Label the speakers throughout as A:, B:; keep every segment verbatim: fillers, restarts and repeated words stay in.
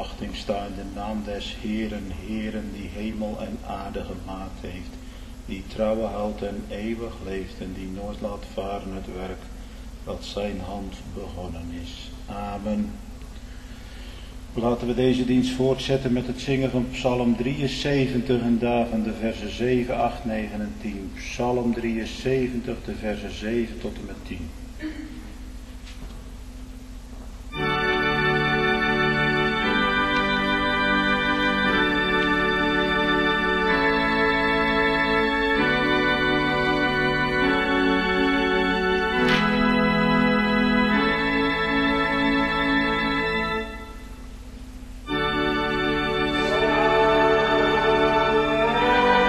A: verwachting sta in de naam des Heeren, Heeren, die hemel en aarde gemaakt heeft, die trouwen houdt en eeuwig leeft en die nooit laat varen het werk dat zijn hand begonnen is. Amen. Laten we deze dienst voortzetten met het zingen van Psalm drieënzeventig en daarvan de versen zeven, acht, negen en tien. Psalm drieënzeventig, de versen zeven tot en met tien.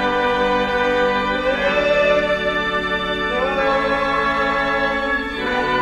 B: Thank you.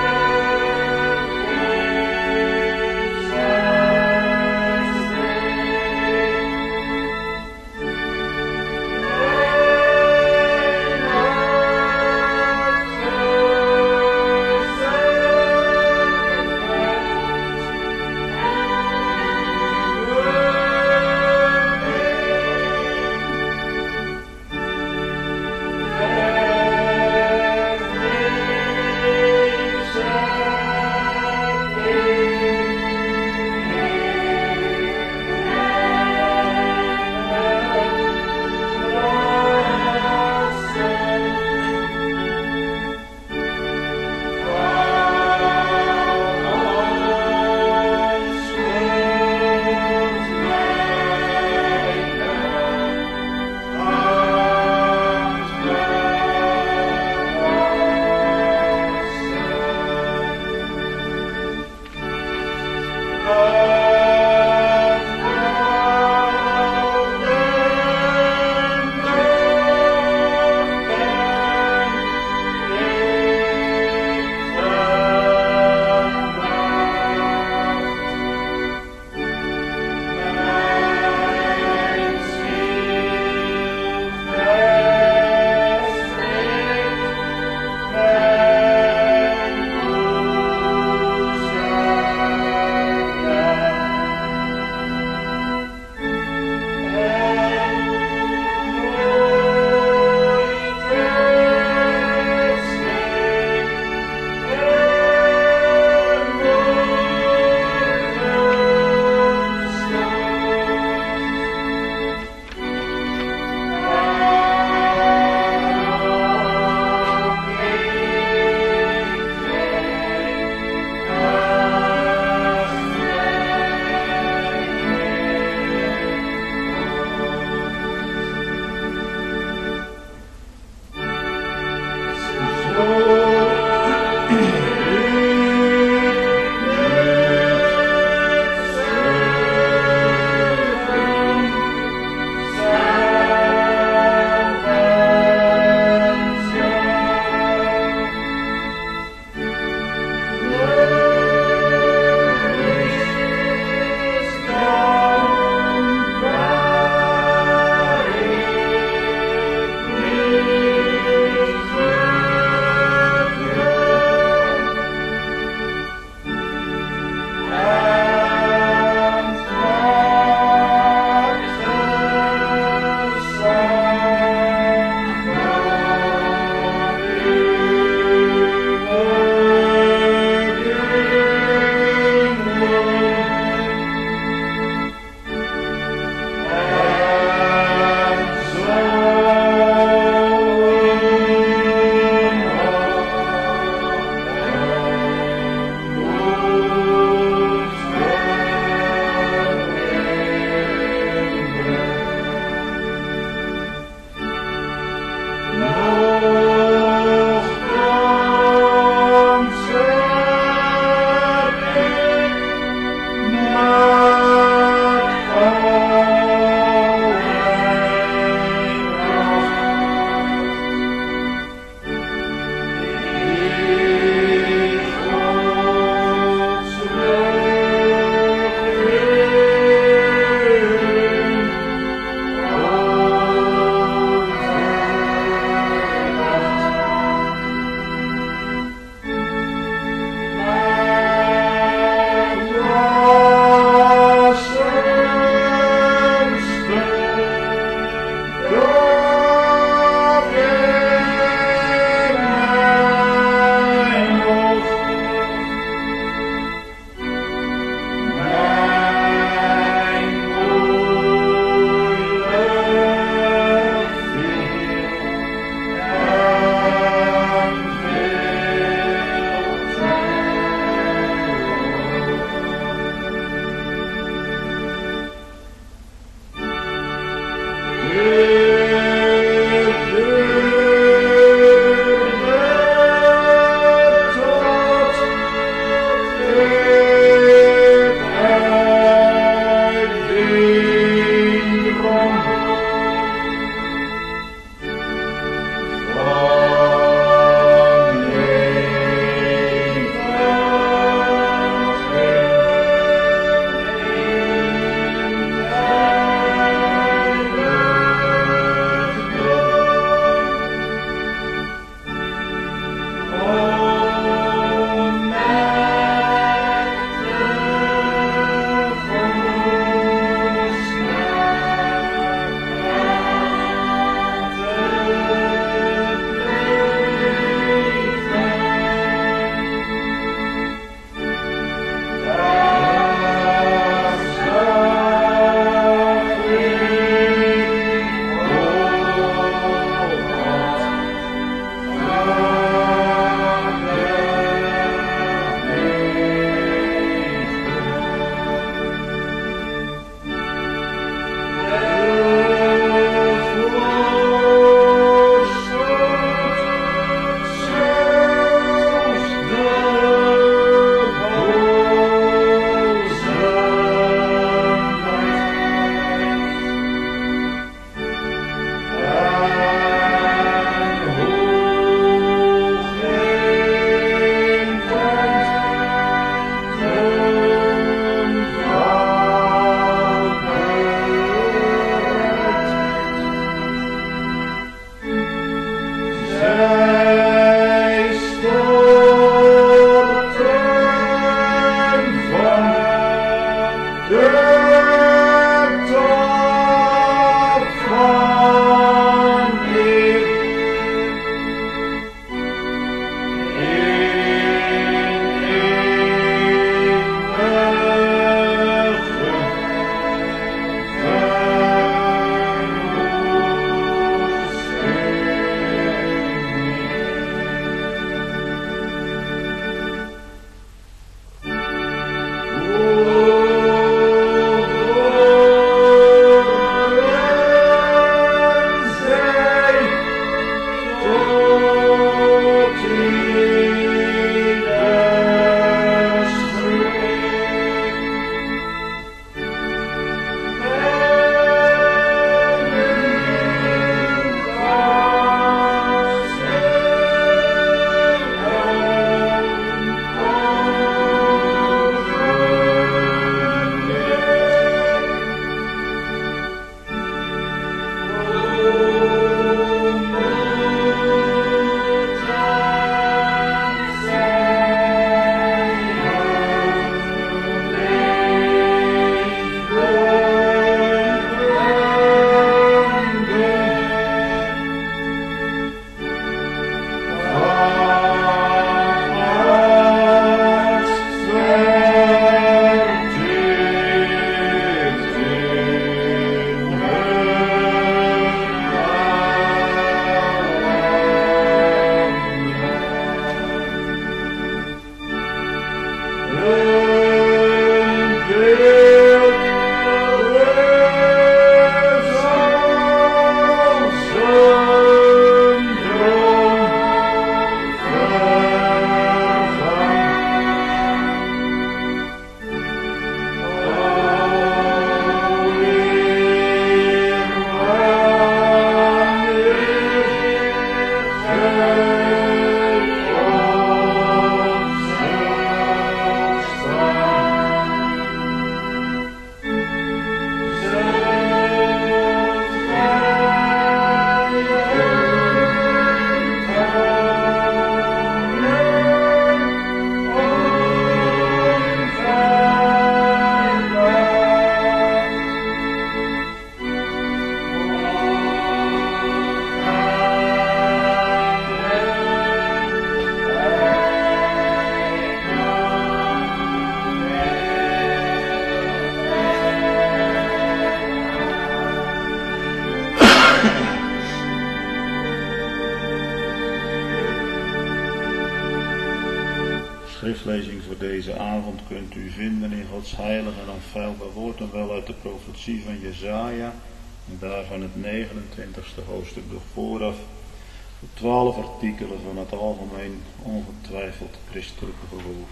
A: schriftlezing voor deze avond kunt u vinden in Gods heilige en onfeilbaar woord en wel uit de profetie van Jesaja en daarvan het negenentwintigste hoofdstuk door vooraf de twaalf artikelen van het algemeen ongetwijfeld christelijke geloof.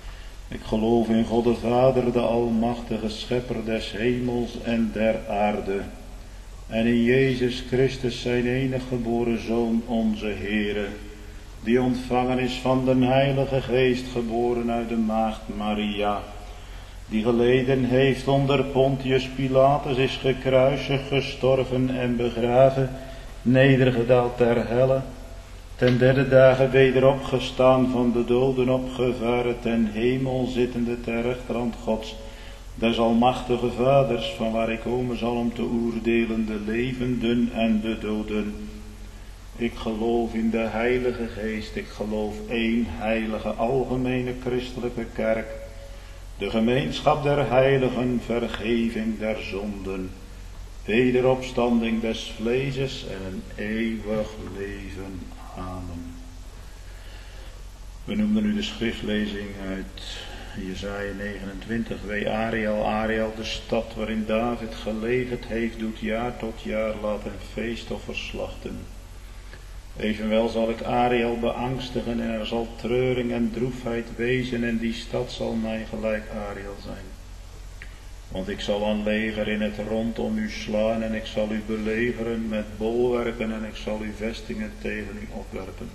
A: Ik geloof in God de Vader, de almachtige schepper des hemels en der aarde, en in Jezus Christus zijn enige geboren Zoon, onze Heere, die ontvangen is van den Heilige Geest, geboren uit de maagd Maria, die geleden heeft onder Pontius Pilatus, is gekruisigd, gestorven en begraven, nedergedaald ter helle, ten derde dagen weder opgestaan van de doden, opgevaren ten hemel, zittende ter rechterhand Gods, des almachtige Vaders, van waar ik komen zal om te oordelen de levenden en de doden. Ik geloof in de Heilige Geest, ik geloof één heilige algemene christelijke kerk, de gemeenschap der heiligen, vergeving der zonden, wederopstanding des vleeses en een eeuwig leven. Amen. We noemden nu de schriftlezing uit Jesaja negenentwintig. Wee Ariel, Ariel, de stad waarin David geleverd heeft, doet jaar tot jaar, laat een feestoffer slachten. Evenwel zal ik Ariel beangstigen en er zal treuring en droefheid wezen en die stad zal mij gelijk Ariel zijn. Want ik zal een leger in het rondom u slaan en ik zal u belegeren met bolwerken en ik zal uw vestingen tegen u opwerpen.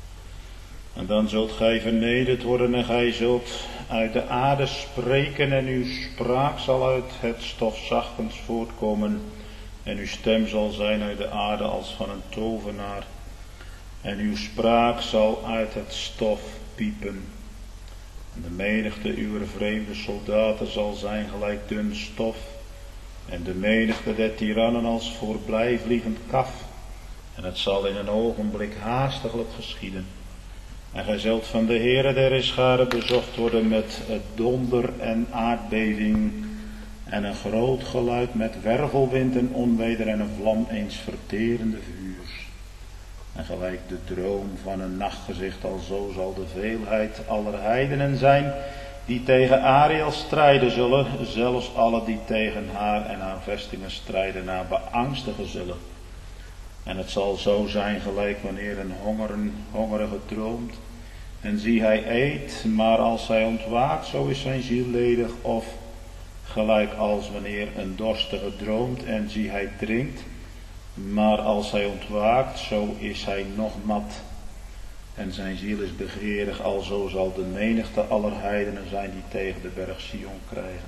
A: En dan zult gij vernederd worden en gij zult uit de aarde spreken en uw spraak zal uit het stof zachtens voortkomen en uw stem zal zijn uit de aarde als van een tovenaar en uw spraak zal uit het stof piepen. En de menigte uw vreemde soldaten zal zijn gelijk dun stof en de menigte der tirannen als voorbijvliegend kaf en het zal in een ogenblik haastiglijk geschieden. En gij zult van de Heere der Heerscharen bezocht worden met donder en aardbeving en een groot geluid met wervelwind en onweder en een vlam eens verterende vuurs. En gelijk de droom van een nachtgezicht, alzo zal de veelheid aller heidenen zijn die tegen Ariel strijden zullen, zelfs alle die tegen haar en haar vestingen strijden, haar beangstigen zullen. En het zal zo zijn gelijk wanneer een hongeren, hongerige droomt. En zie hij eet, maar als hij ontwaakt, zo is zijn ziel ledig. Of gelijk als wanneer een dorstige droomt en zie hij drinkt. Maar als hij ontwaakt, zo is hij nog mat. En zijn ziel is begeerig, alzo zal de menigte aller heidenen zijn die tegen de berg Sion krijgen.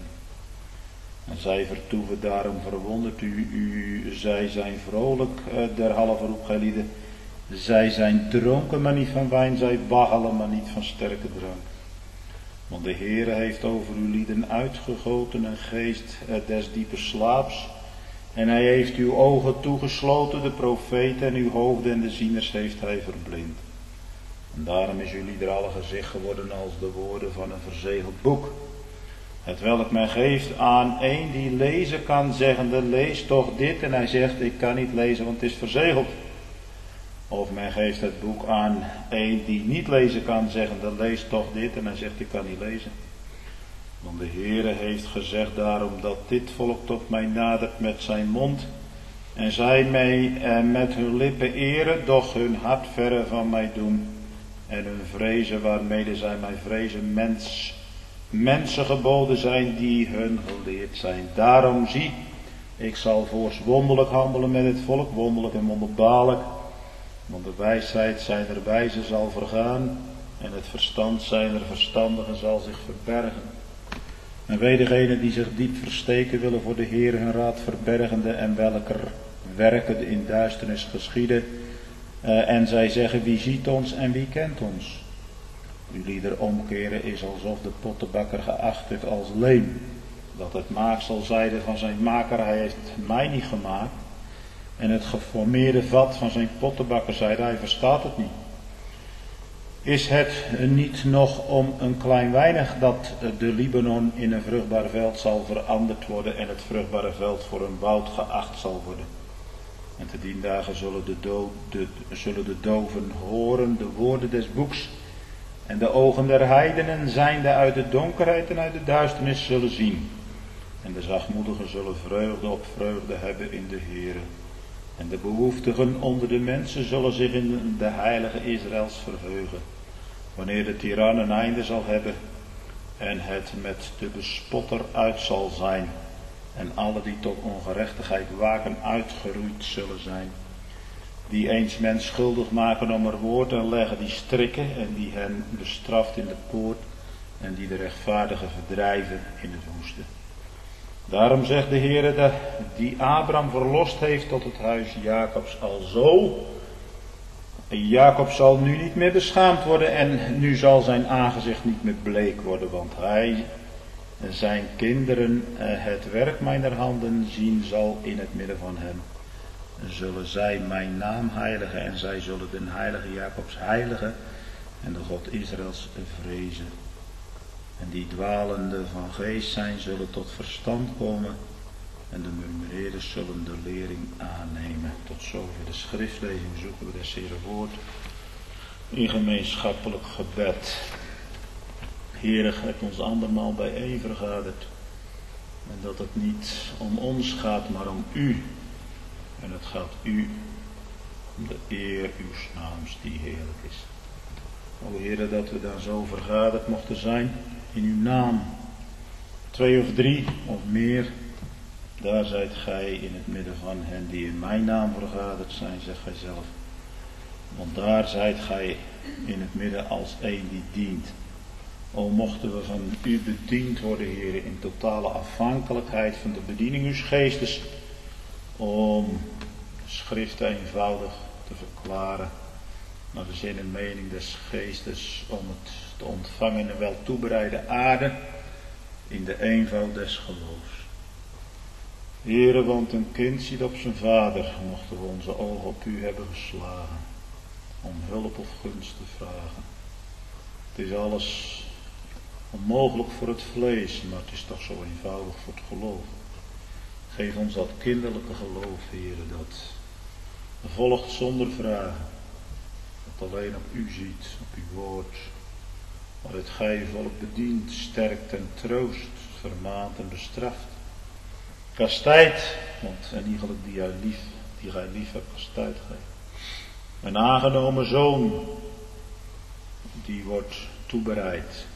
A: En zij vertoeven, daarom verwondert u, u, zij zijn vrolijk uh, derhalve roep gij lieden. Zij zijn dronken, maar niet van wijn, zij waggelen, maar niet van sterke drank. Want de Heere heeft over uw lieden uitgegoten een geest uh, des diepe slaaps. En hij heeft uw ogen toegesloten, de profeten, en uw hoofden en de zieners heeft hij verblind. En daarom is uw lieder alle gezicht geworden als de woorden van een verzegeld boek. Het welk men geeft aan een die lezen kan, zeggende, lees toch dit. En hij zegt, ik kan niet lezen, want het is verzegeld. Of men geeft het boek aan een die niet lezen kan, zeggende, lees toch dit. En hij zegt, ik kan niet lezen. Want de Heere heeft gezegd daarom dat dit volk tot mij nadert met zijn mond. En zij mij eh, met hun lippen eren, doch hun hart verre van mij doen. En hun vrezen waarmede zij mij vrezen, mens, mensengeboden zijn die hun geleerd zijn. Daarom zie, ik zal voorts wonderlijk handelen met het volk, wonderlijk en wonderbaarlijk. Want de wijsheid zijner wijze zal vergaan en het verstand zijner verstandigen zal zich verbergen. En wee degenen die zich diep versteken willen voor de Heer hun raad verbergende en welker werken in duisternis geschieden. Uh, en zij zeggen wie ziet ons en wie kent ons. Uw lieder omkeren is alsof de pottenbakker geacht heeft als leem. Dat het maaksel zeide van zijn maker, hij heeft mij niet gemaakt. En het geformeerde vat van zijn pottenbakker zeide, hij verstaat het niet. Is het niet nog om een klein weinig dat de Libanon in een vruchtbaar veld zal veranderd worden en het vruchtbare veld voor een woud geacht zal worden? En te dien dagen zullen de, do, de, zullen de doven horen de woorden des boeks en de ogen der heidenen zijnde uit de donkerheid en uit de duisternis zullen zien. En de zachtmoedigen zullen vreugde op vreugde hebben in de Heere. En de behoeftigen onder de mensen zullen zich in de heilige Israëls verheugen. Wanneer de tiran een einde zal hebben en het met de bespotter uit zal zijn. En alle die tot ongerechtigheid waken uitgeroeid zullen zijn. Die eens men schuldig maken om er woord en leggen die strikken en die hen bestraft in de poort. En die de rechtvaardigen verdrijven in het woeste. Daarom zegt de Heere dat die Abraham verlost heeft tot het huis Jacobs alzo. Jacob zal nu niet meer beschaamd worden en nu zal zijn aangezicht niet meer bleek worden, want hij, zijn kinderen, het werk mijner handen zien zal in het midden van hem. Zullen zij mijn naam heiligen en zij zullen den heilige Jacobs heiligen en de God Israëls vrezen. En die dwalende van geest zijn, zullen tot verstand komen. En de murmureerders zullen de lering aannemen. Tot zover de schriftlezing zoeken we des Heeren woord. In gemeenschappelijk gebed. Heere, hebt ons andermaal bijeen vergaderd. En dat het niet om ons gaat, maar om u. En het gaat u om de eer uw naams die heerlijk is. O Heere, dat we daar zo vergaderd mochten zijn. In uw naam, twee of drie of meer, daar zijt gij in het midden van hen die in mijn naam vergaderd zijn, zegt gij zelf. Want daar zijt gij in het midden als een die dient. O mochten we van u bediend worden, Heer, in totale afhankelijkheid van de bediening uws geestes, om de schriften eenvoudig te verklaren, naar de zin en mening des geestes, om het te ontvangen in een wel toebereide aarde, in de eenvoud des geloofs. Heere, want een kind ziet op zijn vader, mochten we onze ogen op u hebben geslagen, om hulp of gunst te vragen. Het is alles onmogelijk voor het vlees, maar het is toch zo eenvoudig voor het geloof. Geef ons dat kinderlijke geloof, Heere, dat volgt zonder vragen, dat alleen op u ziet, op uw woord, waaruit gij uw volk bedient, sterkt en troost, vermaant en bestraft. Kastijdt, want en iegelijk die gij lief, die gij lief hebt, kastijdt gij. Een aangenomen zoon, die wordt toebereid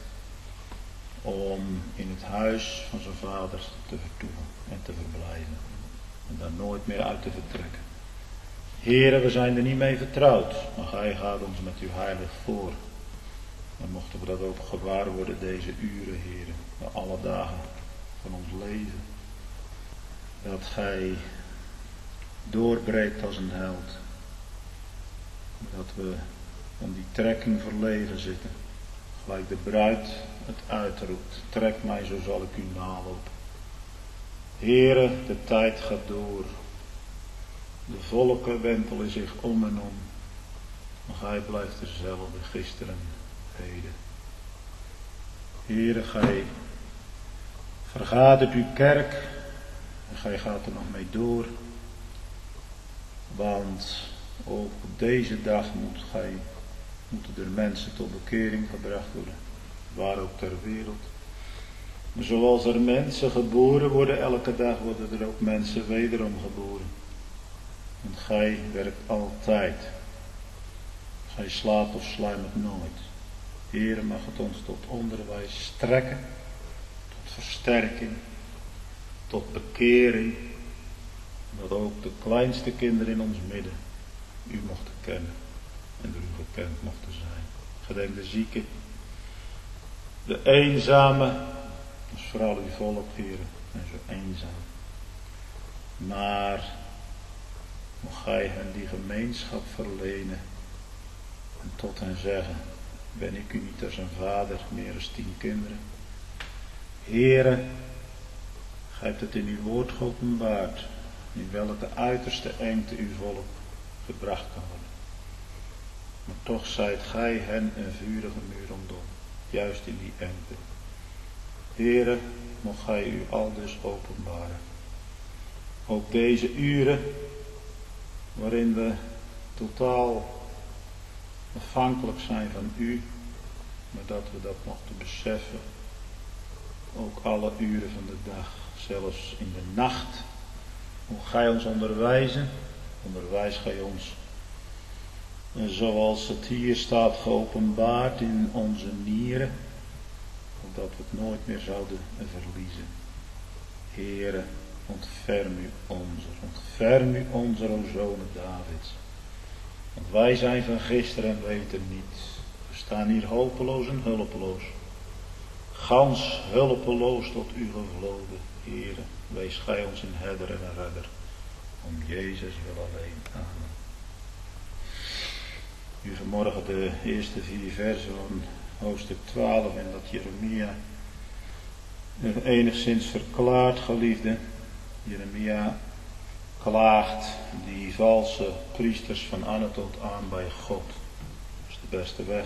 A: om in het huis van zijn vader te vertoeven en te verblijven. En daar nooit meer uit te vertrekken. Heere, we zijn er niet mee vertrouwd, maar gij gaat ons met uw heilig voor. En mochten we dat ook gewaar worden deze uren, Heere, de alle dagen van ons leven. Dat gij doorbreekt als een held. Dat we om die trekking verlegen zitten. Gelijk de bruid het uitroept. Trek mij, zo zal ik u nalopen. Heere, de tijd gaat door. De volken wentelen zich om en om. Maar gij blijft dezelfde gisteren, heden. Heere, gij vergadert uw kerk. En gij gaat er nog mee door. Want ook op deze dag moet gij, moeten er mensen tot bekering gebracht worden. Waar ook ter wereld. Zoals er mensen geboren worden, elke dag worden er ook mensen wederom geboren. Want gij werkt altijd. Gij slaapt of sluimert nooit. Heere, mag het ons tot onderwijs strekken, tot versterking, tot bekering, dat ook de kleinste kinderen in ons midden u mochten kennen en door u gekend mochten zijn. Gedenk de zieken, de eenzame, dus vooral uw volk, Heere, en zo eenzaam. Maar mocht gij hen die gemeenschap verlenen en tot hen zeggen, ben ik u niet als een vader, meer als tien kinderen. Heere, gij hebt het in uw woord geopenbaard, in welke uiterste engte uw volk gebracht kan worden. Maar toch zijt gij hen een vurige muur rondom, juist in die engte. Heere, mocht gij u al dus openbaren. Ook deze uren, waarin we totaal afhankelijk zijn van u, maar dat we dat mochten beseffen, ook alle uren van de dag, zelfs in de nacht, hoe gij ons onderwijzen, onderwijs gij ons, en zoals het hier staat geopenbaard in onze nieren, opdat we het nooit meer zouden verliezen. Heere, ontferm u onze, ontferm u onze, o zonen Davids. Want wij zijn van gisteren en weten niets. We staan hier hopeloos en hulpeloos. Gans hulpeloos tot u gevloden. Heere, wees gij ons een herder en een redder. Om Jezus wil alleen. Amen. U vanmorgen de eerste vier versen van hoofdstuk twaalf en dat Jeremia enigszins verklaart, geliefde. Jeremia klaagt die valse priesters van Anatot aan bij God. Dat is de beste weg.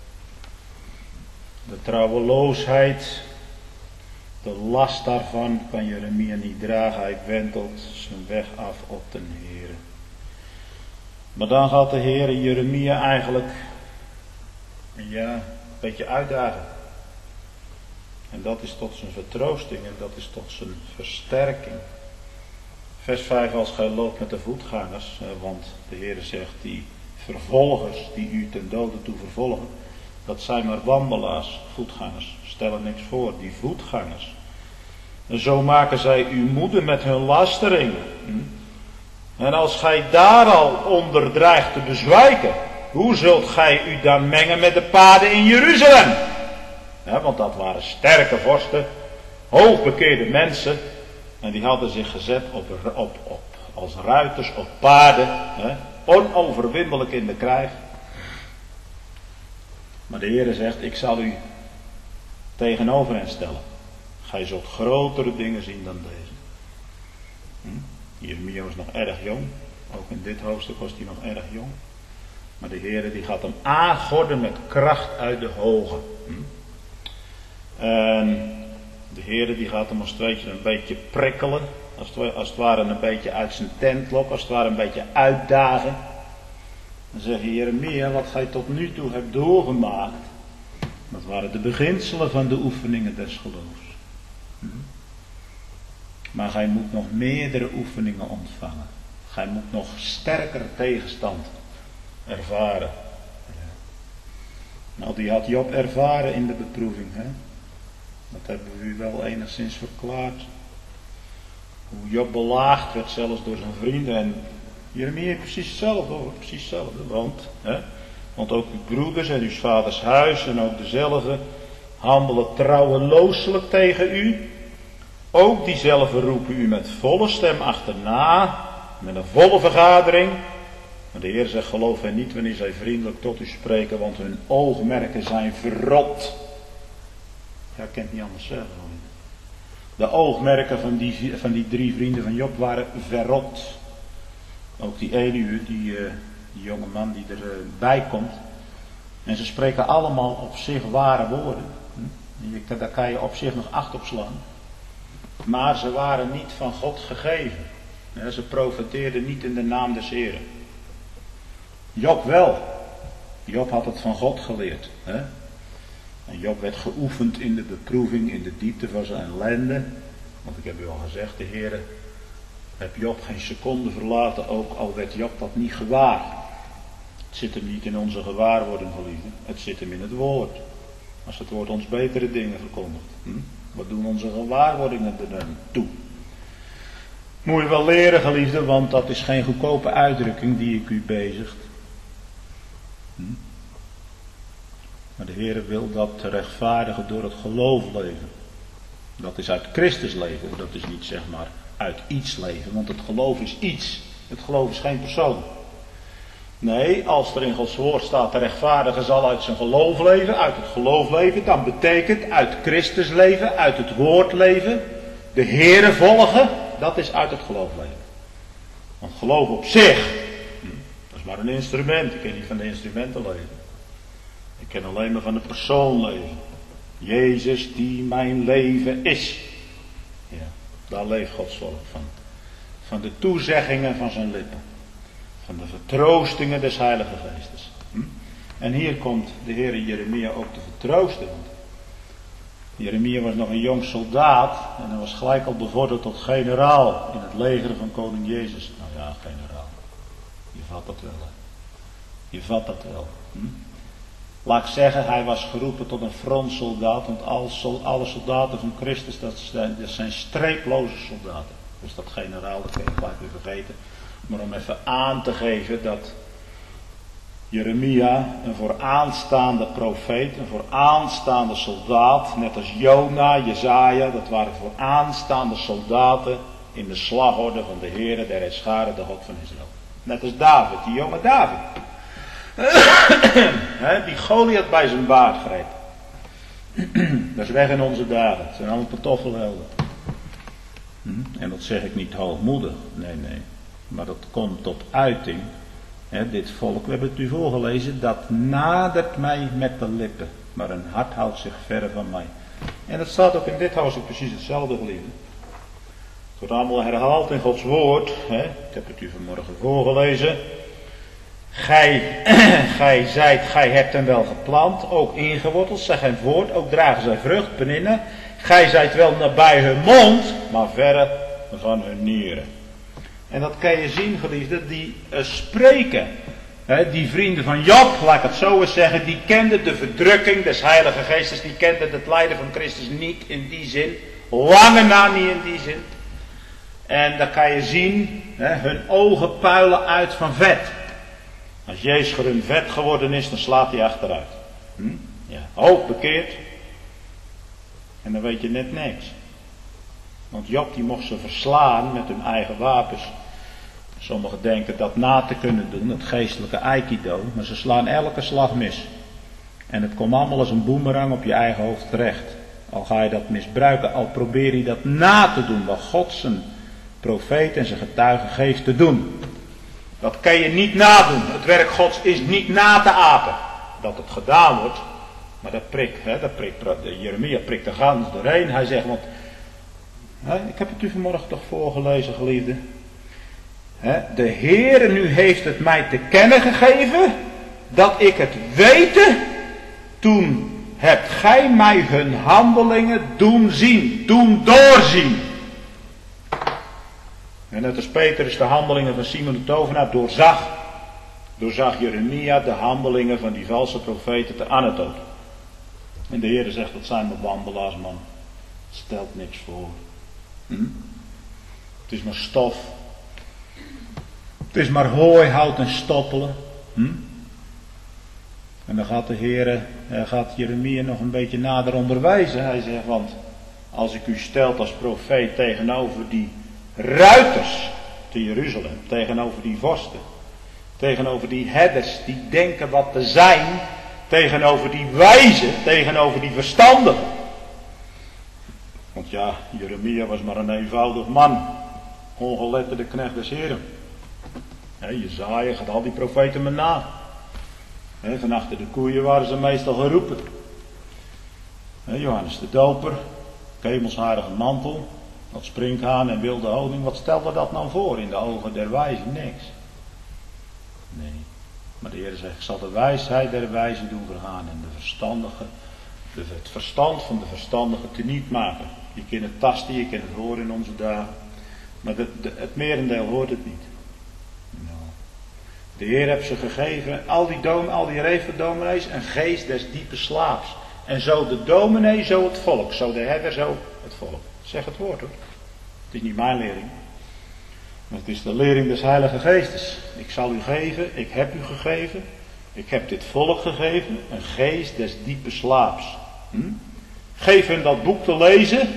A: De trouweloosheid, de last daarvan kan Jeremia niet dragen. Hij wentelt zijn weg af op den Heere. Maar dan gaat de Heere Jeremia eigenlijk ja, een beetje uitdagen. En dat is tot zijn vertroosting en dat is tot zijn versterking. Vers vijf, als gij loopt met de voetgangers, want de Heere zegt, die vervolgers die u ten dode toe vervolgen, dat zijn maar wandelaars, voetgangers, stellen niks voor, die voetgangers. En zo maken zij u moede met hun lasteringen. En als gij daar al onder dreigt te bezwijken, hoe zult gij u dan mengen met de paden in Jeruzalem? Ja, want dat waren sterke vorsten, hoogbekeerde mensen. En die hadden zich gezet op, op, op, als ruiters op paarden, hè, onoverwinnelijk in de krijg. Maar de Heere zegt, ik zal u tegenover hen stellen. Gij zult grotere dingen zien dan deze. Hm? Jeremia was nog erg jong, ook in dit hoofdstuk was hij nog erg jong. Maar de Heere die gaat hem aangorden met kracht uit de hoge. Hm? En de Heere die gaat hem als het ware een beetje prikkelen. Als het, als het ware een beetje uit zijn tent lokken. Als het ware een beetje uitdagen. Dan zeg je, Jeremia, wat gij tot nu toe hebt doorgemaakt. Dat waren de beginselen van de oefeningen des geloofs. Hm? Maar gij moet nog meerdere oefeningen ontvangen. Gij moet nog sterker tegenstand ervaren. Nou, die had Job ervaren in de beproeving, hè? Dat hebben we u wel enigszins verklaard. Hoe Job belaagd werd zelfs door zijn vrienden. En Jeremia precies hetzelfde hoor, precies hetzelfde. Want, hè, want ook uw broeders en uw vaders huis en ook dezelfde handelen trouwelooselijk tegen u. Ook diezelfde roepen u met volle stem achterna, met een volle vergadering. Maar de Heer zegt, geloof hen niet wanneer zij vriendelijk tot u spreken, want hun oogmerken zijn verrot. Ja, ik kan het niet anders zeggen. De oogmerken van die, van die drie vrienden van Job waren verrot. Ook die Elihu, die, uh, die jonge man die erbij uh, komt. En ze spreken allemaal op zich ware woorden. Hm? Daar kan je op zich nog acht op slaan. Maar ze waren niet van God gegeven. Ja, ze profeteerden niet in de naam des Heren. Job wel. Job had het van God geleerd. Hè? En Job werd geoefend in de beproeving, in de diepte van zijn ellende. Want ik heb u al gezegd, de Heere heb Job geen seconde verlaten, ook al werd Job dat niet gewaar. Het zit hem niet in onze gewaarwording, geliefden. Het zit hem in het woord. Als het woord ons betere dingen verkondigt. Hm? Wat doen onze gewaarwordingen er dan toe? Moet je wel leren, geliefden, want dat is geen goedkope uitdrukking die ik u bezigt. Hm? Maar de Heere wil dat rechtvaardigen door het geloof leven. Dat is uit Christus leven, dat is niet zeg maar uit iets leven, want het geloof is iets. Het geloof is geen persoon. Nee, als er in Gods woord staat, de rechtvaardige zal uit zijn geloof leven, uit het geloof leven, dan betekent uit Christus leven, uit het woord leven, de Heere volgen, dat is uit het geloof leven. Want geloof op zich, dat is maar een instrument, ik ken niet van de instrumenten leven. Ik ken alleen maar van de persoon leven. Jezus die mijn leven is. Ja, daar leeft Gods volk van. Van de toezeggingen van zijn lippen. Van de vertroostingen des Heilige Geestes. Hm? En hier komt de Heer Jeremia ook te vertroosten. Want Jeremia was nog een jong soldaat. En hij was gelijk al bevorderd tot generaal in het leger van koning Jezus. Nou ja, generaal. Je vat dat wel. Hè? Je vat dat wel. Hm? Laat ik zeggen, hij was geroepen tot een frontsoldaat. Want alle soldaten van Christus, dat zijn, dat zijn streeploze soldaten. Dus dat generaal, dat kan je gelijk weer vergeten. Maar om even aan te geven dat Jeremia een vooraanstaande profeet, een vooraanstaande soldaat, net als Jona, Jezaja, dat waren vooraanstaande soldaten in de slagorde van de Heere der Heerscharen, de God van Israël. Net als David, die jonge David. Die Goliath bij zijn baard greep. Dat is weg in onze dagen. Het zijn allemaal pantoffelhelden. En dat zeg ik niet hoogmoedig. Nee, nee. Maar dat komt tot uiting. He, dit volk, we hebben het u voorgelezen, dat nadert mij met de lippen. Maar een hart houdt zich verre van mij. En dat staat ook in dit hoofdstuk precies hetzelfde, geliefden. Het wordt allemaal herhaald in Gods woord. He. Ik heb het u vanmorgen voorgelezen. Gij, gij zijt, gij hebt hem wel geplant, ook ingeworteld, zij geen voort, ook dragen zij vrucht, beninnen. Gij zijt wel nabij hun mond, maar verre van hun nieren. En dat kan je zien, geliefden, die uh, spreken. He, die vrienden van Job, laat ik het zo eens zeggen, die kenden de verdrukking des Heilige Geestes, die kenden het lijden van Christus niet in die zin, lange na niet in die zin. En dan kan je zien, he, hun ogen puilen uit van vet. Als Jezus gerund vet geworden is, dan slaat hij achteruit. Hm? Ja, hoop bekeerd. En dan weet je net niks. Want Job die mocht ze verslaan met hun eigen wapens. Sommigen denken dat na te kunnen doen, het geestelijke aikido. Maar ze slaan elke slag mis. En het komt allemaal als een boemerang op je eigen hoofd terecht. Al ga je dat misbruiken, al probeer je dat na te doen. Wat God zijn profeet en zijn getuigen geeft te doen. Dat kan je niet nadoen. Het werk Gods is niet na te apen. Dat het gedaan wordt. Maar dat prikt, hè, dat prikt, Jeremia prikt er gans doorheen. Hij zegt, want hè, ik heb het u vanmorgen toch voorgelezen, geliefde. Hè, de Heere nu heeft het mij te kennen gegeven, dat ik het weten, toen hebt gij mij hun handelingen doen zien, doen doorzien. En net als Petrus de handelingen van Simon de tovenaar doorzag, doorzag Jeremia de handelingen van die valse profeten te Anatoot. En de Heer zegt, dat zijn maar wandelaars, man. Het stelt niks voor. Hm? Het is maar stof. Het is maar hooi, hout en stoppelen. Hm? En dan gaat de Heer, gaat Jeremia nog een beetje nader onderwijzen. Hij zegt, want als ik u stelt als profeet tegenover die ruiters te Jeruzalem, tegenover die vorsten, tegenover die herders die denken wat te zijn, tegenover die wijzen, tegenover die verstandigen. Want ja, Jeremia was maar een eenvoudig man, ongeletterde knecht des Heren. He, Jezaja gaat al die profeten maar na. He, van achter de koeien waren ze meestal geroepen. He, Johannes de Doper, kemelsharige mantel, dat sprinkhaan en wilde honing, wat stelde dat nou voor in de ogen der wijzen? Niks. Nee. Maar de Heer zegt, ik zal de wijsheid der wijzen doen vergaan en de verstandige het verstand van de verstandigen teniet maken. Je kunt het tasten, je kunt het horen in onze dagen. Maar de, de, het merendeel hoort het niet. Nou. De Heer heeft ze gegeven, al die, dom, al die revendominees, een geest des diepe slaaps. En zo de dominee, zo het volk. Zo de herder, zo het volk. Zeg het woord hoor. Het is niet mijn lering. Maar het is de lering des Heilige Geestes. Ik zal u geven, ik heb u gegeven. Ik heb dit volk gegeven. Een geest des diepe slaaps. Hm? Geef hen dat boek te lezen.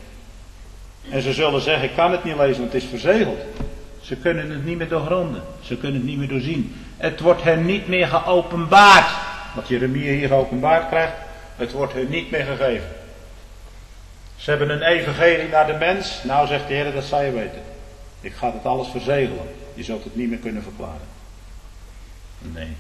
A: En ze zullen zeggen, ik kan het niet lezen, want het is verzegeld. Ze kunnen het niet meer doorgronden. Ze kunnen het niet meer doorzien. Het wordt hen niet meer geopenbaard. Wat Jeremia hier geopenbaard krijgt, het wordt hun niet meer gegeven. Ze hebben een evangelie naar de mens. Nou zegt de Heer, dat zal je weten. Ik ga het alles verzegelen. Je zult het niet meer kunnen verklaren. Nee.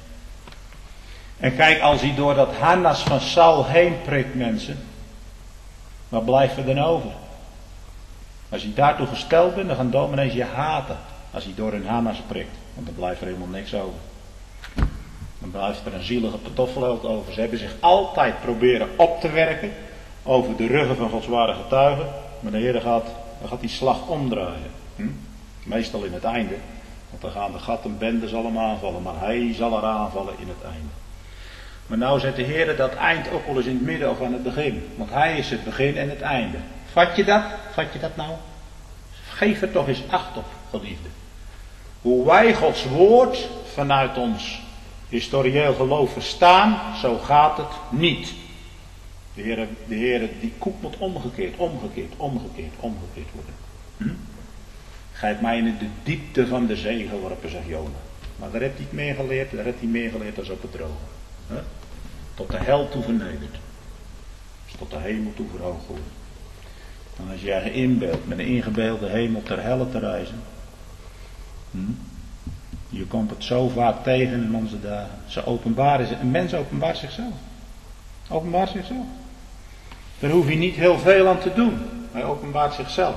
A: En kijk, als hij door dat harnas van Saul heen prikt, mensen. Wat blijft er dan over? Als je daartoe gesteld bent, dan gaan dominees je haten. Als hij door hun harnas prikt. Want dan blijft er helemaal niks over. Dan blijft er een zielige pantoffelheld over. Ze hebben zich altijd proberen op te werken over de ruggen van Gods ware getuigen. Maar de Heer gaat, dan gaat die slag omdraaien. Hm? Meestal in het einde. Want dan gaan de gattenbendes allemaal aanvallen. Maar hij zal er aanvallen in het einde. Maar nou zet de Heer dat eind ook wel eens in het midden of aan het begin. Want hij is het begin en het einde. Vat je dat? Vat je dat nou? Geef er toch eens acht op, geliefde. Hoe wij Gods woord vanuit ons historieel geloof verstaan, zo gaat het niet. De Heer, de Heer die koek moet omgekeerd, omgekeerd, omgekeerd, omgekeerd worden. Hm? Gij hebt mij in de diepte van de zee geworpen, zegt Jona. Maar daar heeft hij het meer geleerd, daar heeft hij meer geleerd dan op het droge. Huh? Tot de hel toe vernederd. Dus tot de hemel toe verhoogd worden. En als je je inbeeldt met een ingebeelde hemel ter helle te reizen. Hm? Je komt het zo vaak tegen in onze dagen. Ze openbaren, een mens openbaart zichzelf. Openbaart zichzelf. Daar hoef je niet heel veel aan te doen. Hij openbaart zichzelf.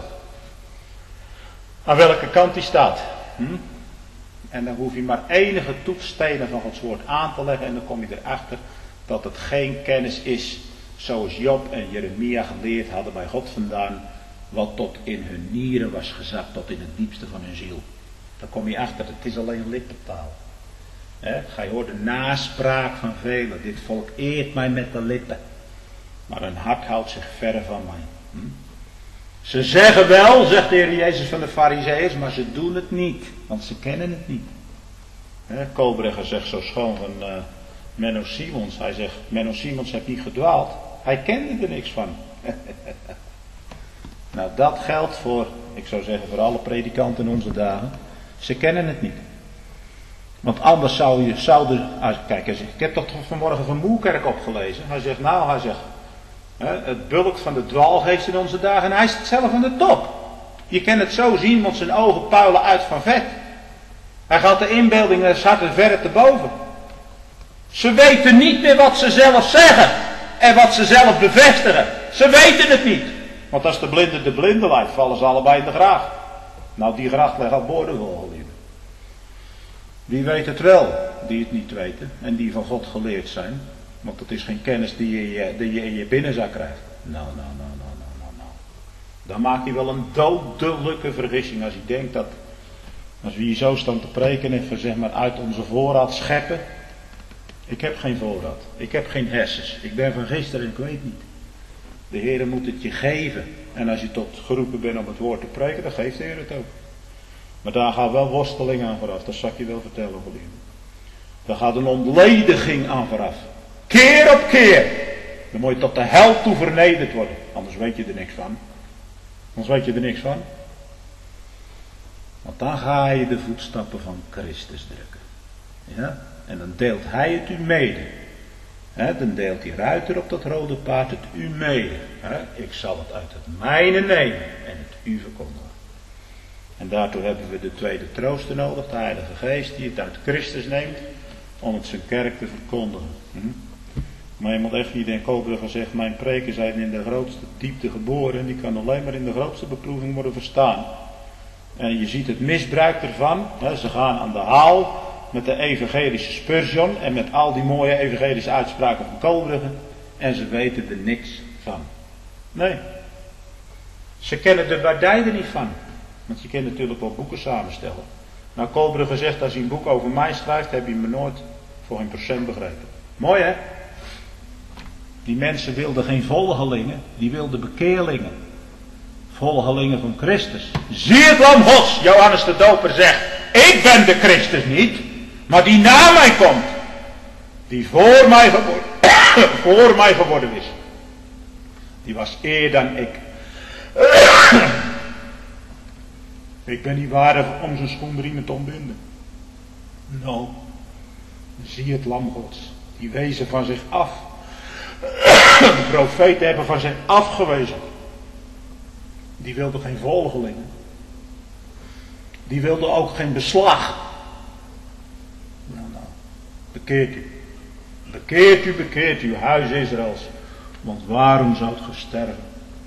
A: Aan welke kant hij staat. Hm? En dan hoef je maar enige toetsstenen van Gods woord aan te leggen. En dan kom je erachter dat het geen kennis is zoals Job en Jeremia geleerd hadden bij God vandaan. Wat tot in hun nieren was gezakt, tot in het diepste van hun ziel. Dan kom je achter, het is alleen lippentaal. He, gij hoort de naspraak van velen. Dit volk eert mij met de lippen. Maar hun hart houdt zich verre van mij. Hm? Ze zeggen wel, zegt de Heer Jezus van de Farizeeërs, maar ze doen het niet. Want ze kennen het niet. He, Kobreger zegt zo schoon van uh, Menno Simons. Hij zegt, Menno Simons heeft niet gedwaald. Hij kende er niks van. Nou, dat geldt voor, ik zou zeggen, voor alle predikanten in onze dagen. Ze kennen het niet. Want anders zou je, zou de, kijk, ik heb toch vanmorgen van Moerkerk opgelezen. Hij zegt, nou, hij zegt, hè, het bulk van de dwaalgeest in onze dagen. En hij zit zelf aan de top. Je kan het zo zien, want zijn ogen puilen uit van vet. Hij gaat de inbeelding en hart en verre te boven. Ze weten niet meer wat ze zelf zeggen. En wat ze zelf bevestigen. Ze weten het niet. Want als de blinde de blinde leidt, vallen ze allebei in de gracht. Nou, die gracht legt al boordevol in. Wie weet het wel, die het niet weten. En die van God geleerd zijn. Want dat is geen kennis die je, die je in je binnenzak krijgt. Nou, nou, nou, nou, nou, nou, nou. Dan maak je wel een dodelijke vergissing als je denkt dat, als we hier zo staan te preken en zeg maar uit onze voorraad scheppen. Ik heb geen voorraad. Ik heb geen hersens. Ik ben van gisteren, ik weet niet. De Heer moet het je geven. En als je tot geroepen bent om het woord te preken, dan geeft de Heer het ook. Maar daar gaat wel worsteling aan vooraf. Dat zal ik je wel vertellen, geliefde. Daar gaat een ontlediging aan vooraf. Keer op keer. Dan moet je tot de hel toe vernederd worden. Anders weet je er niks van. Anders weet je er niks van. Want dan ga je de voetstappen van Christus drukken. Ja? En dan deelt hij het u mede. He, dan deelt die ruiter op dat rode paard het u mede. He, ik zal het uit het mijne nemen en het u verkondigen. En daartoe hebben we de tweede trooster nodig, de Heilige Geest, die het uit Christus neemt om het zijn kerk te verkondigen. Hm? Maar je moet echt niet denken, Kobreger zegt, mijn preken zijn in de grootste diepte geboren en die kan alleen maar in de grootste beproeving worden verstaan. En je ziet het misbruik ervan. He, ze gaan aan de haal met de evangelische Spurgeon en met al die mooie evangelische uitspraken van Kobreger. en ze weten er niks van. Nee. Ze kennen de waardij er niet van. Want je kunt natuurlijk wel boeken samenstellen. Nou, Kolbrugge zegt, als hij een boek over mij schrijft, heb je me nooit voor een procent begrepen. Mooi hè? Die mensen wilden geen volgelingen, die wilden bekeerlingen. Volgelingen van Christus. Zie het lam Gods, Johannes de Doper zegt, ik ben de Christus niet, maar die na mij komt, die voor mij geworden, voor mij geworden is. Die was eer dan ik. Ik ben niet waardig om zijn schoenriemen te ontbinden. Nou, zie het lam Gods. Die wezen van zich af. De profeten hebben van zich afgewezen. Die wilden geen volgelingen. Die wilden ook geen beslag. Nou, nou, bekeert u. Bekeert u, bekeert u, huis Israëls. Want waarom zou het gesterven?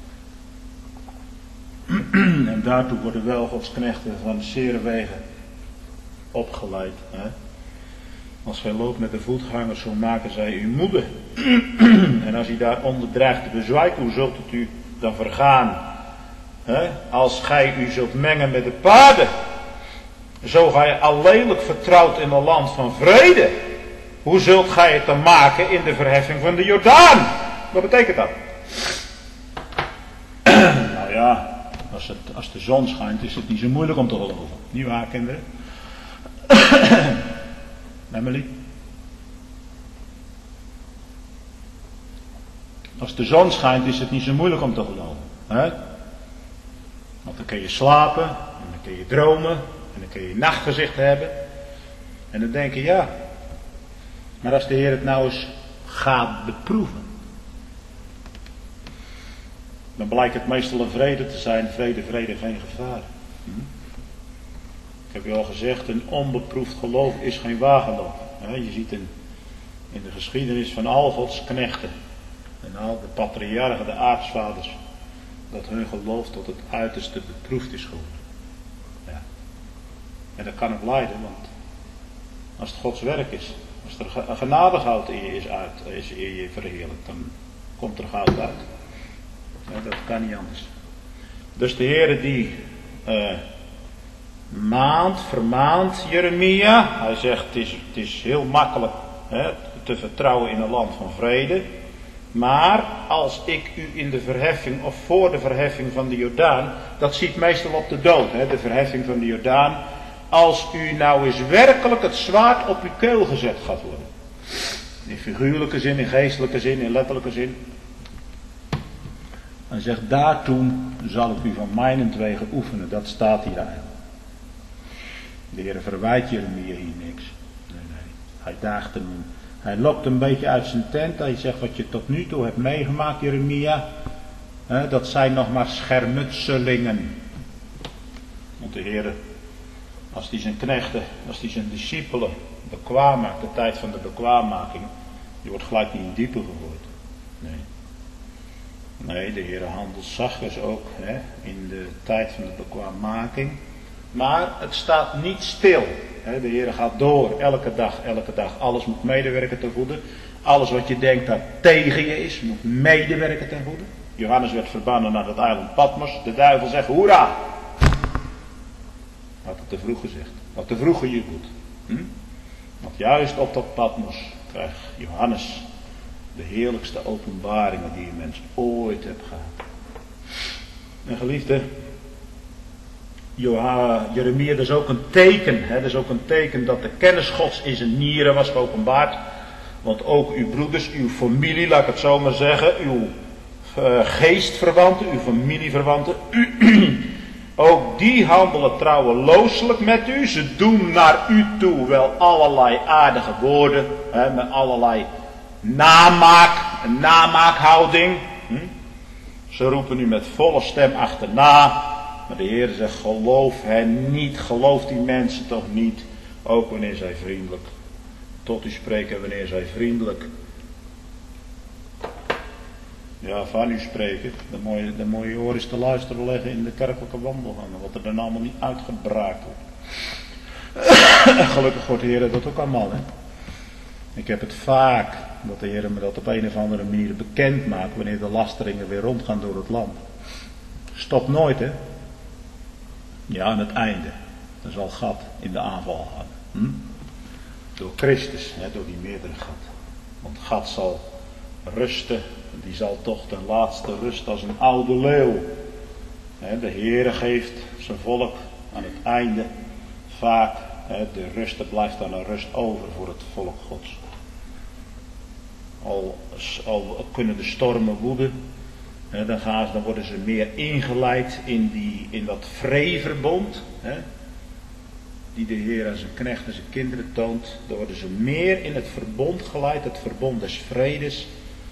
A: En daartoe worden wel Gods knechten van de zere wegen opgeleid. Hè? Als gij loopt met de voetgangers, zo maken zij u moede. En als u daaronder dreigt te bezwijken, hoe zult het u dan vergaan? Hè? Als gij u zult mengen met de paarden, zo gij alleenlijk vertrouwt in een land van vrede, hoe zult gij het dan maken in de verheffing van de Jordaan? Wat betekent dat? Nou ja, als, het, als de zon schijnt is het niet zo moeilijk om te geloven. Niet waar, kinderen? Emily? Als de zon schijnt is het niet zo moeilijk om te geloven. Hè? Want dan kun je slapen, en dan kun je dromen, en dan kun je nachtgezicht hebben. En dan denk je, ja. Maar als de Heer het nou eens gaat beproeven, dan blijkt het meestal een vrede te zijn. Vrede, vrede, geen gevaar. Hm? Ik heb je al gezegd, een onbeproefd geloof is geen waar geloof. Je ziet in, in de geschiedenis van al Gods knechten en al de patriarchen, de aartsvaders, dat hun geloof tot het uiterste beproefd is geworden. Ja. En dat kan ook leiden, want als het Gods werk is, als er genadegoud in je is uit, is in je verheerlijkt, dan komt er goud uit. Ja, dat kan niet anders. Dus de Heere die uh, maand, vermaand Jeremia. Hij zegt het is, het is heel makkelijk hè, te vertrouwen in een land van vrede. Maar als ik u in de verheffing of voor de verheffing van de Jordaan. Dat ziet meestal op de dood, hè, de verheffing van de Jordaan. Als u nou eens werkelijk het zwaard op uw keel gezet gaat worden. In figuurlijke zin, in geestelijke zin, in letterlijke zin. Hij zegt, daartoe zal ik u van mijnentwege oefenen. Dat staat hier eigenlijk. De Heer verwijt Jeremia hier niks. Nee, nee. Hij daagt hem, hij lokt een beetje uit zijn tent. Hij zegt, wat je tot nu toe hebt meegemaakt, Jeremia. Hè, dat zijn nog maar schermutselingen. Want de Heer, als hij zijn knechten, als hij zijn discipelen bekwaam maakt, de tijd van de bekwaammaking, die wordt gelijk niet in diepe gegooid. Nee. Nee, de Heer handelt zachtjes ook hè, in de tijd van de bekwaammaking. Maar het staat niet stil. Hè. De Heer gaat door, elke dag, elke dag. Alles moet medewerken ten goede. Alles wat je denkt dat tegen je is, moet medewerken ten goede. Johannes werd verbannen naar het eiland Patmos. De duivel zegt, hoera! Had het te vroeg gezegd. Wat te vroeg gejubeld. Hm? Want juist op dat Patmos krijgt Johannes de heerlijkste openbaringen die een mens ooit hebt gehad. En geliefde, Jeremia, dat is ook een teken. Hè? Dat is ook een teken dat de kennis Gods in zijn nieren was geopenbaard. Want ook uw broeders, uw familie, laat ik het zo maar zeggen, uw uh, geestverwanten, uw familieverwanten, ook die handelen trouwelooselijk met u. Ze doen naar u toe wel allerlei aardige woorden, hè, met allerlei namaak, een namaakhouding. Hm? Ze roepen u met volle stem achterna. Maar de Heer zegt, geloof hen niet, geloof die mensen toch niet. Ook wanneer zij vriendelijk tot u spreken, wanneer zij vriendelijk ja, van u spreken. Dan moet je, dan moet je oor eens te luisteren leggen in de kerkelijke wandelgangen, wat er dan allemaal niet uitgebraakt wordt. Gelukkig wordt de Heer dat ook allemaal. Hè? Ik heb het vaak dat de Heer me dat op een of andere manier bekend maakt wanneer de lasteringen weer rondgaan door het land. Stop nooit, hè. Ja, aan het einde. Er zal gat in de aanval gaan. Hm? Door Christus, hè, door die meerdere gat. Want gat zal rusten, die zal toch ten laatste rusten als een oude leeuw. Hè, de Heere geeft zijn volk aan het einde vaak hè, de rust, er blijft dan een rust over voor het volk Gods. Al, al kunnen de stormen woeden, hè, dan, gaan ze, dan worden ze meer ingeleid in, die, in dat vreeverbond, hè, die de Heer aan zijn knechten en zijn kinderen toont. Dan worden ze meer in het verbond geleid, het verbond des vredes,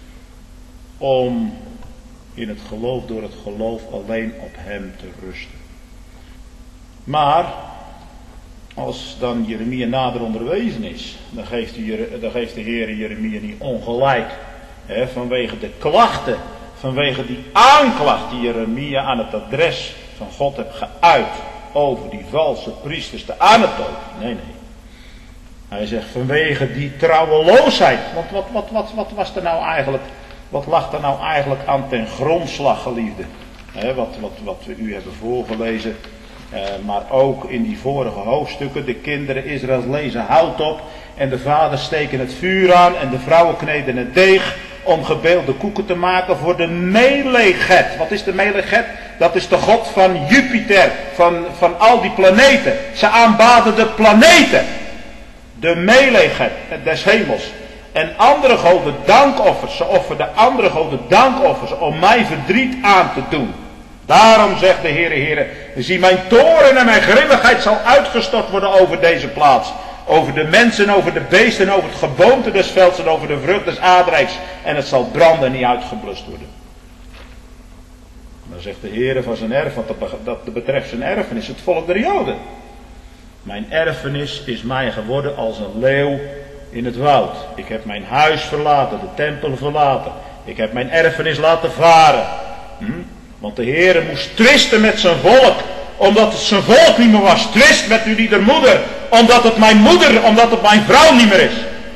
A: om in het geloof, door het geloof alleen op hem te rusten. Maar als dan Jeremia nader onderwezen is, dan geeft, de, dan geeft de Heer Jeremia niet ongelijk, hè, vanwege de klachten, vanwege die aanklacht die Jeremia aan het adres van God heeft geuit over die valse priesters te Anatoot. Nee, nee. Hij zegt vanwege die trouweloosheid. Want wat, wat, wat, wat was er nou eigenlijk, wat lag er nou eigenlijk aan ten grondslag, geliefde? He, wat, wat, wat we u hebben voorgelezen. Uh, maar ook in die vorige hoofdstukken. De kinderen Israëls lezen hout op. En de vaders steken het vuur aan. En de vrouwen kneden het deeg. Om gebeelde koeken te maken voor de Melechet. Wat is de Melechet? Dat is de god van Jupiter. Van, van al die planeten. Ze aanbaden de planeten. De Melechet des hemels. En andere goden dankoffers. Ze offerden andere goden dankoffers om mij verdriet aan te doen. Daarom zegt de Heere, Heere, zie mijn toorn en mijn grimmigheid zal uitgestort worden over deze plaats. Over de mensen, over de beesten, over het geboomte des velds en over de vrucht des aardrijks. En het zal branden en niet uitgeblust worden. Dan zegt de Heere van zijn erf, want dat betreft zijn erfenis, het volk der Joden. Mijn erfenis is mij geworden als een leeuw in het woud. Ik heb mijn huis verlaten, de tempel verlaten. Ik heb mijn erfenis laten varen. Hm? Want de Heere moest twisten met zijn volk, omdat het zijn volk niet meer was. Twist met u ieder moeder, omdat het mijn moeder, omdat het mijn vrouw niet meer is.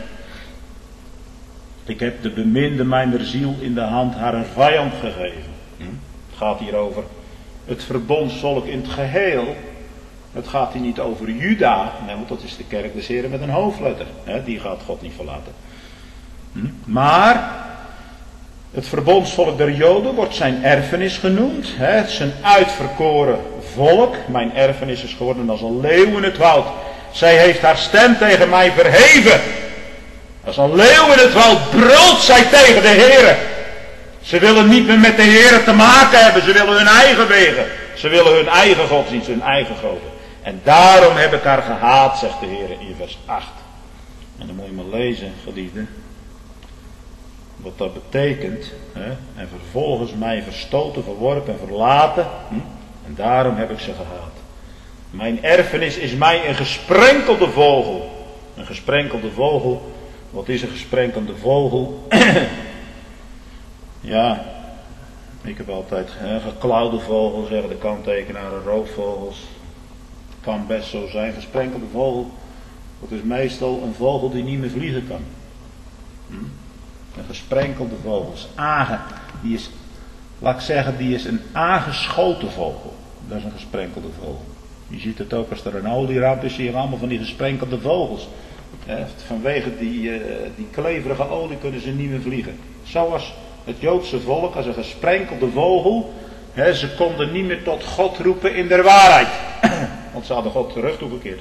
A: Ik heb de beminde mijner ziel in de hand haar een vijand gegeven. Hm? Het gaat hier over het verbondsvolk in het geheel. Het gaat hier niet over Juda, nee, want dat is de kerk des Heren met een hoofdletter. Hè, die gaat God niet verlaten. Hm? Maar het verbondsvolk der Joden wordt zijn erfenis genoemd. Hè, zijn uitverkoren volk. Mijn erfenis is geworden als een leeuw in het woud. Zij heeft haar stem tegen mij verheven. Als een leeuw in het woud brult zij tegen de Heere. Ze willen niet meer met de Heere te maken hebben. Ze willen hun eigen wegen. Ze willen hun eigen godsdienst, hun eigen goden. En daarom heb ik haar gehaat, zegt de Heer in vers acht. En dan moet je maar lezen, geliefde. Wat dat betekent. Hè? En vervolgens mij verstoten, verworpen en verlaten. Hm? En daarom heb ik ze gehaat. Mijn erfenis is mij een gesprenkelde vogel. Een gesprenkelde vogel. Wat is een gesprenkelde vogel? Ja, ik heb altijd hè, geklauwde vogels, zeggen de kanttekenaren, roofvogels. Kan best zo zijn. Gesprenkelde vogel, dat is meestal een vogel die niet meer vliegen kan. Hm? Een gesprenkelde vogel is aange, die is, laat ik zeggen, die is een aangeschoten vogel. Dat is een gesprenkelde vogel. Je ziet het ook als er een olieramp is, zie je allemaal van die gesprenkelde vogels. He, vanwege die, uh, die kleverige olie kunnen ze niet meer vliegen. Zoals het Joodse volk als een gesprenkelde vogel. He, ze konden niet meer tot God roepen in der waarheid. Want ze hadden God terug toegekeerd.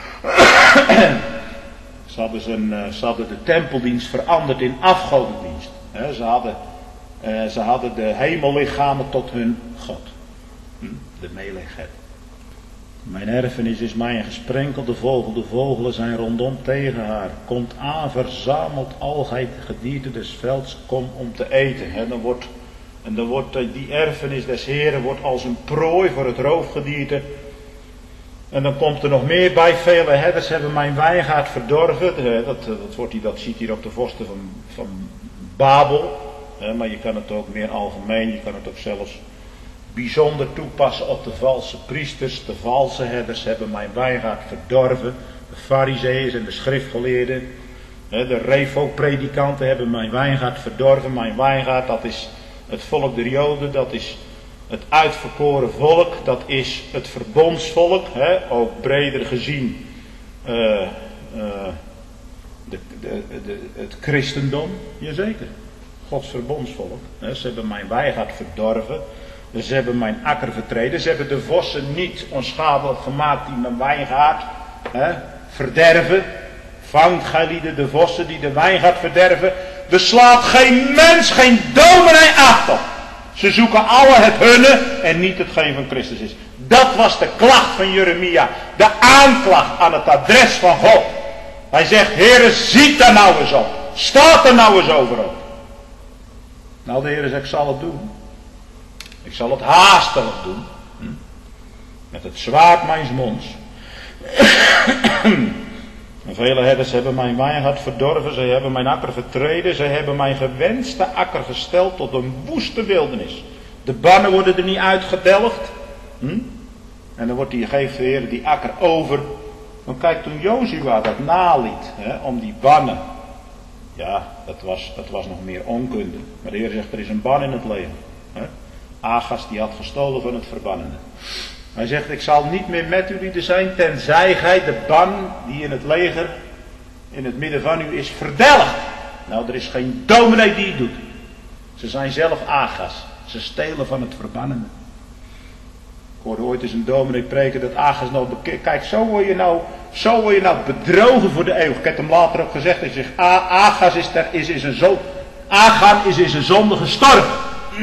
A: Ze hadden, zijn, ze hadden de tempeldienst veranderd in afgodendienst. He, ze, hadden, uh, ze hadden de hemellichamen tot hun God. Hm? De Melechet. Mijn erfenis is mij een gesprenkelde vogel. De vogelen zijn rondom tegen haar. Komt aan, verzamelt al het gedierte des velds, kom om te eten. En dan wordt, en dan wordt die erfenis des Heren wordt als een prooi voor het roofgedierte. En dan komt er nog meer bij. Vele herders hebben mijn wijngaard verdorven. Dat, dat, wordt hier, dat ziet hier op de vorsten van, van Babel. Maar je kan het ook meer algemeen. Je kan het ook zelfs bijzonder toepassen op de valse priesters. De valse herders hebben mijn wijngaard verdorven. De farizeeën en de schriftgeleerden.
B: De revo-predikanten hebben mijn wijngaard verdorven. Mijn wijngaard, dat is het volk der Joden, dat is het uitverkoren volk, dat is het verbondsvolk, hè, ook breder gezien uh, uh, de, de, de, het christendom, jazeker, Gods verbondsvolk. Hè. Ze hebben mijn wijngaard verdorven, ze hebben mijn akker vertreden, ze hebben de vossen niet onschadelijk gemaakt die mijn wijngaard hè, verderven. Vangt gij lieden de vossen die de wijngaard verderven, beslaat geen mens, geen dominee acht op. Ze zoeken alle het hunne en niet hetgeen van Christus is. Dat was de klacht van Jeremia. De aanklacht aan het adres van God. Hij zegt, Heere, ziet daar nou eens op. Staat er nou eens over op. Nou, de Heere zegt, ik zal het doen. Ik zal het haastelijk doen. Met het zwaard mijns monds. En vele herders hebben mijn wijngaard verdorven, zij hebben mijn akker vertreden, zij hebben mijn gewenste akker gesteld tot een woeste wildernis. De bannen worden er niet uitgedelgd. Hm? En dan wordt die, geeft de Heer die akker over. Dan kijk, toen Jozua dat naliet, hè, om die bannen. Ja, dat was, dat was nog meer onkunde. Maar de Heer zegt, er is een ban in het leger. Hè? Agas die had gestolen van het verbannene. Hij zegt, ik zal niet meer met jullie zijn, tenzij gij de ban die in het leger, in het midden van u is, verdelgt. Nou, er is geen dominee die het doet. Ze zijn zelf agas. Ze stelen van het verbannene. Ik hoorde ooit eens een dominee preken dat agas nou bekeerd. Kijk, zo word je nou, zo word je nou bedrogen voor de eeuwig. Ik heb hem later ook gezegd. Hij zegt, agas is, ter, is, is een zo, Agan is in zijn zonde gestorven.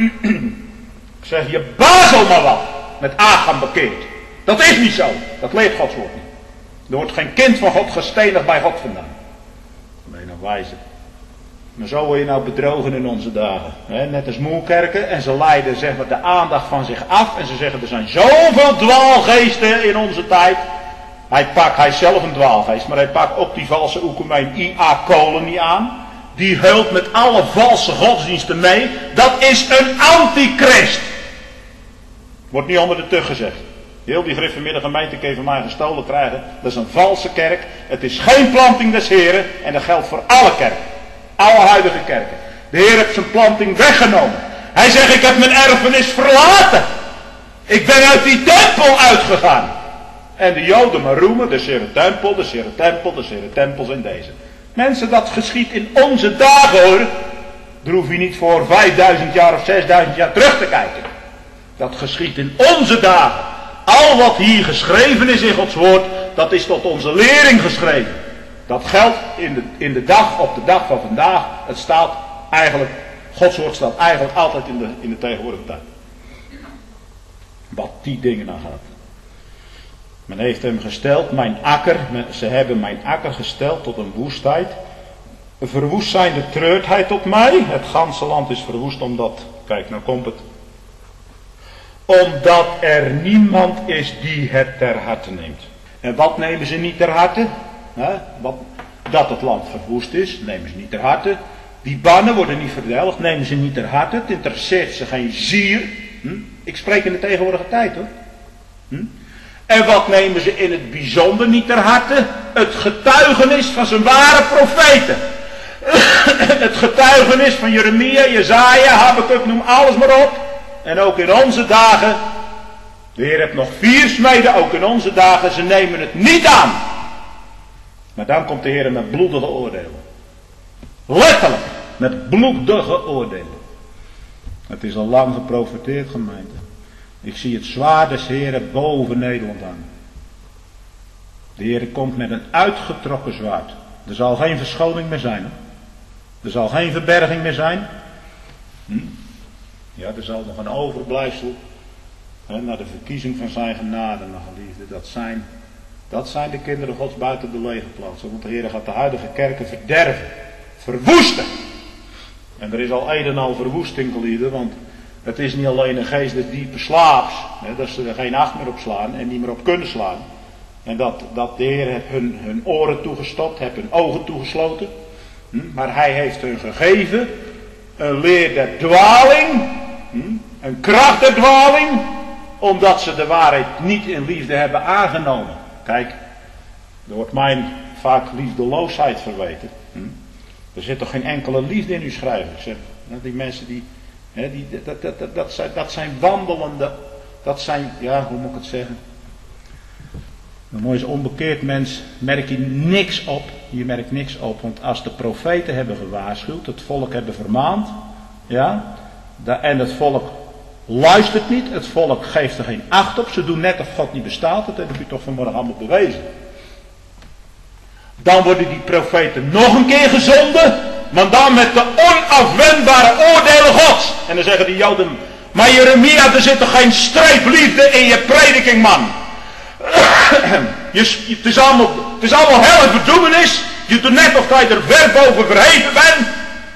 B: Ik zeg, je bazel maar wat. Met Agan bekeerd. Dat is niet zo. Dat leert Gods woord niet. Er wordt geen kind van God gestenigd bij God vandaan. Ben je nou wijze. Maar zo word je nou bedrogen in onze dagen. He, net als moerkerken. En ze leiden zeg maar, de aandacht van zich af. En ze zeggen er zijn zoveel dwaalgeesten in onze tijd. Hij pakt, hij is zelf een dwaalgeest. Maar hij pakt ook die valse oekumeen I A Kolen niet aan. Die heult met alle valse godsdiensten mee. Dat is een antichrist. Wordt niet onder de tug gezegd. Heel die gereformeerde gemeente kan van mij gestolen krijgen. Dat is een valse kerk. Het is geen planting des Heren. En dat geldt voor alle kerken. Alle huidige kerken. De Heer heeft zijn planting weggenomen. Hij zegt, ik heb mijn erfenis verlaten. Ik ben uit die tempel uitgegaan. En de Joden maar roemen, de Heere tempel, de Heere tempel, de Heere tempel zijn deze. Mensen, dat geschiet in onze dagen hoor. Daar hoef je niet voor vijfduizend jaar of zesduizend jaar terug te kijken. Dat geschiet in onze dagen. Al wat hier geschreven is in Gods woord, dat is tot onze lering geschreven. Dat geldt in de, in de dag, op de dag van vandaag. Het staat eigenlijk, Gods woord staat eigenlijk altijd in de, in de tegenwoordige tijd. Wat die dingen nou gaat. Men heeft hem gesteld, mijn akker, ze hebben mijn akker gesteld tot een woestheid. Verwoest zijn de treurtheid op mij. Het ganse land is verwoest omdat, kijk nou komt het. Omdat er niemand is die het ter harte neemt. En wat nemen ze niet ter harte? He, wat, dat het land verwoest is, nemen ze niet ter harte. Die bannen worden niet verdelgd, nemen ze niet ter harte. Het interesseert ze geen zier. Hm? Ik spreek in de tegenwoordige tijd hoor. Hm? En wat nemen ze in het bijzonder niet ter harte? Het getuigenis van zijn ware profeten. Het getuigenis van Jeremia, Jezaja, Habakuk, noem alles maar op. En ook in onze dagen, de Heer heeft nog vier smeden, ook in onze dagen, ze nemen het niet aan. Maar dan komt de Heer met bloedige oordelen. Letterlijk, met bloedige oordelen. Het is al lang geprofeteerd, gemeente. Ik zie het zwaard des Heeren boven Nederland aan. De Heer komt met een uitgetrokken zwaard. Er zal geen verschoning meer zijn. Hè? Er zal geen verberging meer zijn. Hm? Ja, er zal nog een overblijfsel. Hè, naar de verkiezing van zijn genade, mijn geliefde. Dat zijn, dat zijn de kinderen Gods buiten de legerplaatsen. Want de Heer gaat de huidige kerken verderven. Verwoesten. En er is al een en al verwoesting, geliefde. Want het is niet alleen een geest des diepe slaaps. Hè, dat ze er geen acht meer op slaan en niet meer op kunnen slaan. En dat, dat de Heer heeft hun, hun oren toegestopt, heeft hun ogen toegesloten. Hm? Maar hij heeft hun gegeven een leer der dwaling. Hm? Een kracht der dwaling. Omdat ze de waarheid niet in liefde hebben aangenomen. Kijk, er wordt mij vaak liefdeloosheid verweten. Hm? Er zit toch geen enkele liefde in uw schrijven. Ik zeg, die mensen die, hè, die dat, dat, dat, dat, zijn, dat zijn wandelende, dat zijn, ja, hoe moet ik het zeggen? Een mooi is onbekeerd mens, merk je niks op. Je merkt niks op, want als de profeten hebben gewaarschuwd, het volk hebben vermaand, ja, en het volk luistert niet, het volk geeft er geen acht op, ze doen net of God niet bestaat, dat heb ik u toch vanmorgen allemaal bewezen. Dan worden die profeten nog een keer gezonden, maar dan met de onafwendbare oordelen Gods. En dan zeggen die Joden, maar Jeremia, er zit toch geen streepliefde in je prediking, man. Je, het, is allemaal, het is allemaal hel en verdoemenis. Je doet net of je er ver boven verheven bent.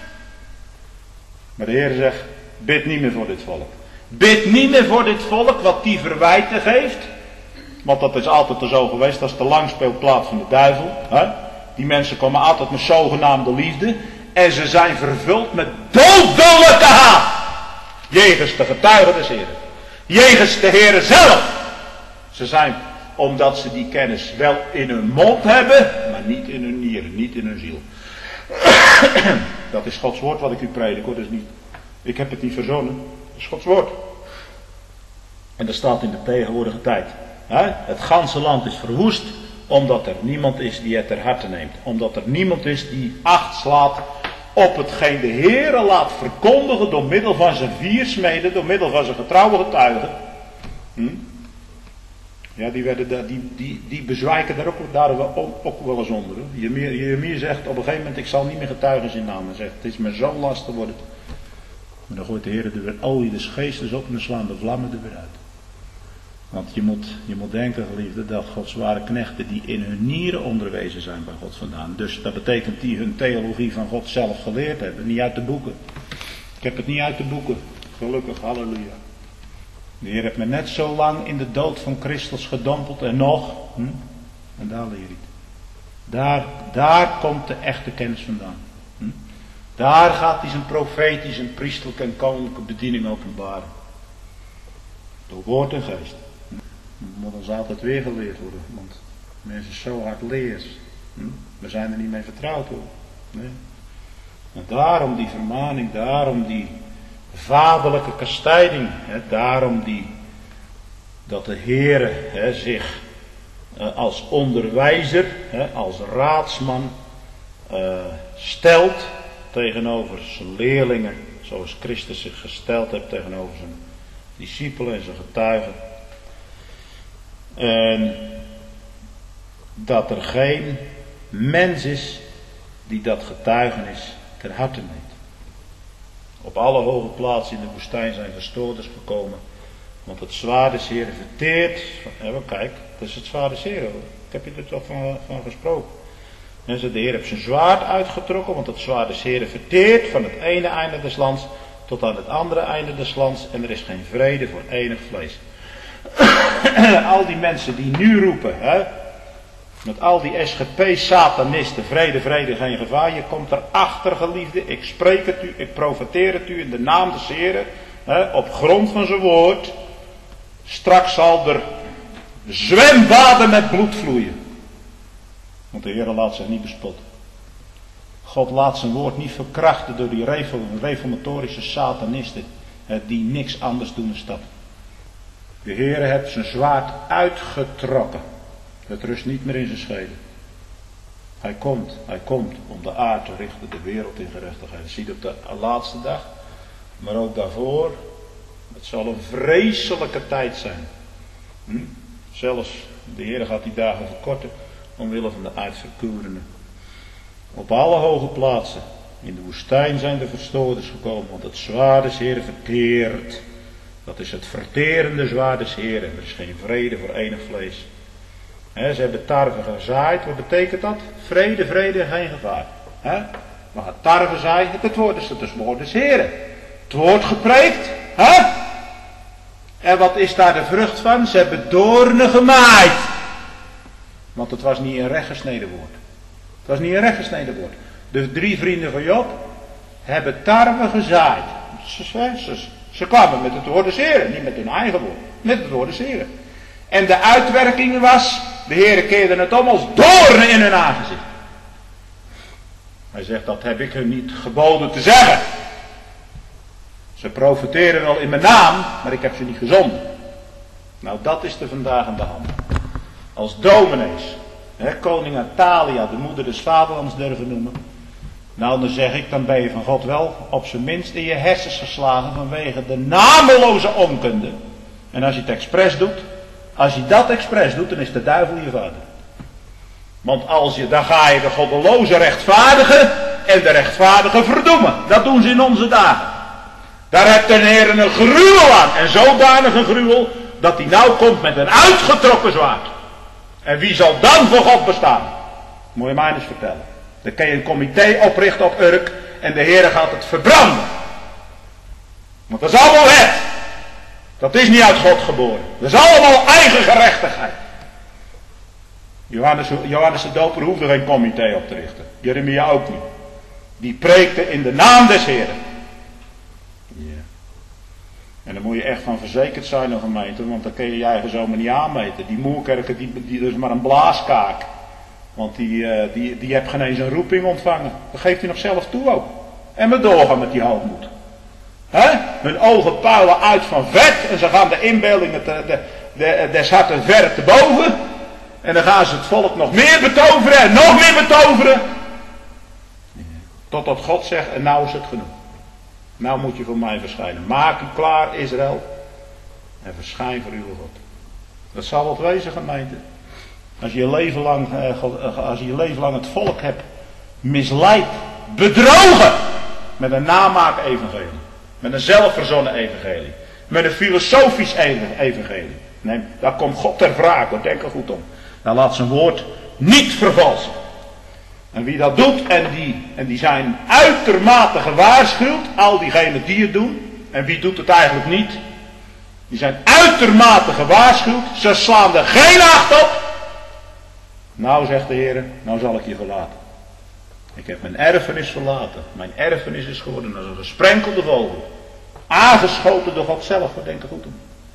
B: Maar de Heer zegt, bid niet meer voor dit volk. Bid niet meer voor dit volk wat die verwijten geeft. Want dat is altijd zo geweest, dat is de langspeelplaat van de duivel. Hè? Die mensen komen altijd met zogenaamde liefde. En ze zijn vervuld met dodelijke haat. Jegens de getuigen des Heren. Jegens de Heere zelf. Ze zijn, omdat ze die kennis wel in hun mond hebben, maar niet in hun nieren, niet in hun ziel. Dat is Gods woord wat ik u predik hoor, dat is niet, ik heb het niet verzonnen, dat is Gods woord. En dat staat in de tegenwoordige tijd. Hè? Het ganse land is verwoest, omdat er niemand is die het ter harte neemt. Omdat er niemand is die acht slaat op hetgeen de Heere laat verkondigen door middel van zijn vier smeden, door middel van zijn getrouwe getuigen. Hm? Ja, die, werden, die, die, die bezwijken daar ook, daar ook wel eens onder. Jeremia zegt op een gegeven moment, ik zal niet meer getuigen zijn naam. Hij zegt, het is me zo lastig worden. Maar dan gooit de Heer er weer olie des geestes op en dan slaan de vlammen er weer uit. Want je moet, je moet denken, geliefde, dat Gods ware knechten die in hun nieren onderwezen zijn bij God vandaan. Dus dat betekent die hun theologie van God zelf geleerd hebben, niet uit de boeken. Ik heb het niet uit de boeken, gelukkig, halleluja. De Heer heeft me net zo lang in de dood van Christus gedompeld en nog. Hm? En daar leer je het. Daar, daar komt de echte kennis vandaan. Hm? Daar gaat hij zijn profetische, en priesterlijke en koninklijke bediening openbaren. Door woord en geest. Hm? Dat moet ons altijd weer geleerd worden. Want mensen zo hard leren. Hm? We zijn er niet mee vertrouwd hoor. Nee. En daarom die vermaning, daarom die vaderlijke kastijding, hè, daarom die, dat de Heere hè, zich uh, als onderwijzer, hè, als raadsman uh, stelt tegenover zijn leerlingen, zoals Christus zich gesteld heeft tegenover zijn discipelen en zijn getuigen. En dat er geen mens is die dat getuigenis ter harte neemt. Op alle hoge plaatsen in de woestijn zijn verstoorders gekomen. Want het zwaard des Heren verteert. Ja, kijk, dat is het zwaard des Heren. Ik heb je er toch van, van gesproken. En de Heer heeft zijn zwaard uitgetrokken. Want het zwaard des Heren verteert van het ene einde des lands tot aan het andere einde des lands. En er is geen vrede voor enig vlees. Al die mensen die nu roepen, hè, met al die S G P-satanisten, vrede, vrede, geen gevaar. Je komt erachter, geliefde. Ik spreek het u, ik profeteer het u in de naam des Heren. Hè, op grond van zijn woord. Straks zal er zwembaden met bloed vloeien. Want de Heer laat zich niet bespotten. God laat zijn woord niet verkrachten door die reformatorische satanisten. Hè, die niks anders doen dan dat. De Heer heeft zijn zwaard uitgetrokken. Het rust niet meer in zijn schede. Hij komt, hij komt om de aarde te richten, de wereld in gerechtigheid. Zie je op de laatste dag, maar ook daarvoor. Het zal een vreselijke tijd zijn. Hm? Zelfs de Heer gaat die dagen verkorten, omwille van de uitverkorenen. Op alle hoge plaatsen, in de woestijn zijn de verstoorders gekomen, want het zwaard des Heeren verteert. Dat is het verterende zwaard des Heeren. Er is geen vrede voor enig vlees. He, ze hebben tarwe gezaaid. Wat betekent dat? Vrede, vrede, geen gevaar. He? Maar het tarwe zaai, het woord is het woord des Heren. Het woord gepreekt. He? En wat is daar de vrucht van? Ze hebben doornen gemaaid. Want het was niet een rechtgesneden woord. Het was niet een rechtgesneden woord. De drie vrienden van Job hebben tarwe gezaaid. Ze, ze, ze, ze kwamen met het woord des Heren. Niet met hun eigen woord. Met het woord des Heren. En de uitwerking was, de Heere keerde het om als doornen in hun aangezicht. Hij zegt, dat heb ik hun niet geboden te zeggen. Ze profeteren al in mijn naam, maar ik heb ze niet gezonden. Nou, dat is er vandaag aan de hand. Als dominees, hè, koningin Thalia, de moeder des vaderlands durven noemen. Nou, dan zeg ik, dan ben je van God wel op zijn minst in je hersens geslagen vanwege de nameloze onkunde. En als je het expres doet, als je dat expres doet, dan is de duivel je vader. Want als je, dan ga je de goddeloze rechtvaardigen en de rechtvaardigen verdoemen. Dat doen ze in onze dagen. Daar heeft de Heer een gruwel aan. En zodanig een gruwel, dat hij nou komt met een uitgetrokken zwaard. En wie zal dan voor God bestaan? Moet je mij eens vertellen. Dan kun je een comité oprichten op Urk en de Heer gaat het verbranden. Want dat is allemaal wet. Dat is niet uit God geboren. Dat is allemaal eigen gerechtigheid. Johannes, Johannes de Doper hoefde geen comité op te richten. Jeremia ook niet. Die preekte in de naam des Heeren. Ja. En daar moet je echt van verzekerd zijn, een gemeente, want dan kun je je eigen zomaar niet aanmeten. Die Moerkerken, die, die is maar een blaaskaak. Want die, uh, die, die heeft geen eens een roeping ontvangen. Dat geeft hij nog zelf toe ook. En we doorgaan met die hoogmoed. He? Hun ogen puilen uit van vet en ze gaan de inbeeldingen te, de, de, des harten ver te boven. En dan gaan ze het volk nog meer betoveren en nog meer betoveren. Totdat God zegt, en nou is het genoeg. Nou moet je voor mij verschijnen. Maak u klaar, Israël. En verschijn voor uw God. Dat zal wat wezen, gemeente. Als je je leven lang, als je je leven lang het volk hebt misleid, bedrogen. Met een namaak-evangelie. Met een zelfverzonnen evangelie. Met een filosofisch evangelie. Nee, daar komt God ter wrake, denk er goed om. Dan laat zijn woord niet vervalsen. En wie dat doet, en die, en die zijn uitermate gewaarschuwd, al diegenen die het doen. En wie doet het eigenlijk niet? Die zijn uitermate gewaarschuwd, ze slaan er geen acht op. Nou, zegt de Heer, nou zal ik je verlaten. Ik heb mijn erfenis verlaten. Mijn erfenis is geworden als een gesprenkelde vogel. Aangeschoten door God zelf, wat denk er goed om.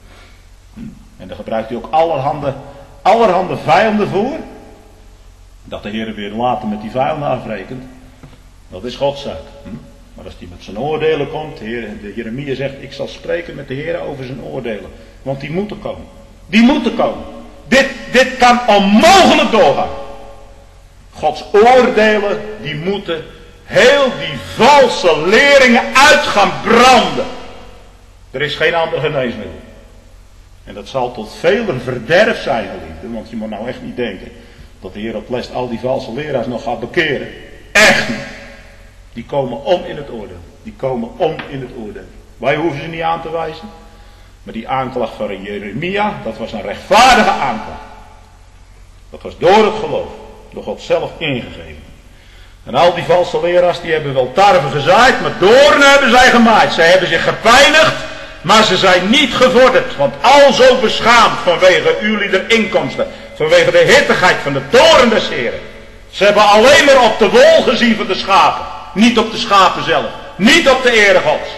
B: En daar gebruikt hij ook allerhande, allerhande vijanden voor. Dat de Heer weer later met die vijanden afrekent. Dat is Gods zaak. Maar als hij met zijn oordelen komt, de, Heer, de Jeremia zegt, ik zal spreken met de Heer over zijn oordelen. Want die moeten komen. Die moeten komen. Dit, dit kan onmogelijk doorgaan. Gods oordelen, die moeten heel die valse leringen uit gaan branden. Er is geen ander geneesmiddel. En dat zal tot veler verderf zijn, geliefden. Want je moet nou echt niet denken dat de Heer op les al die valse leraars nog gaat bekeren. Echt niet. Die komen om in het oordeel. Die komen om in het oordeel. Wij hoeven ze niet aan te wijzen. Maar die aanklacht van Jeremia, dat was een rechtvaardige aanklacht. Dat was door het geloof. Door God zelf ingegeven. En al die valse leraars, die hebben wel tarwe gezaaid, maar doornen hebben zij gemaaid. Zij hebben zich gepijnigd, maar ze zijn niet gevorderd. Want al zo beschaamd vanwege uw lieder inkomsten. Vanwege de hittigheid van de toren des Heren. Ze hebben alleen maar op de wol gezien van de schapen. Niet op de schapen zelf. Niet op de ere Gods.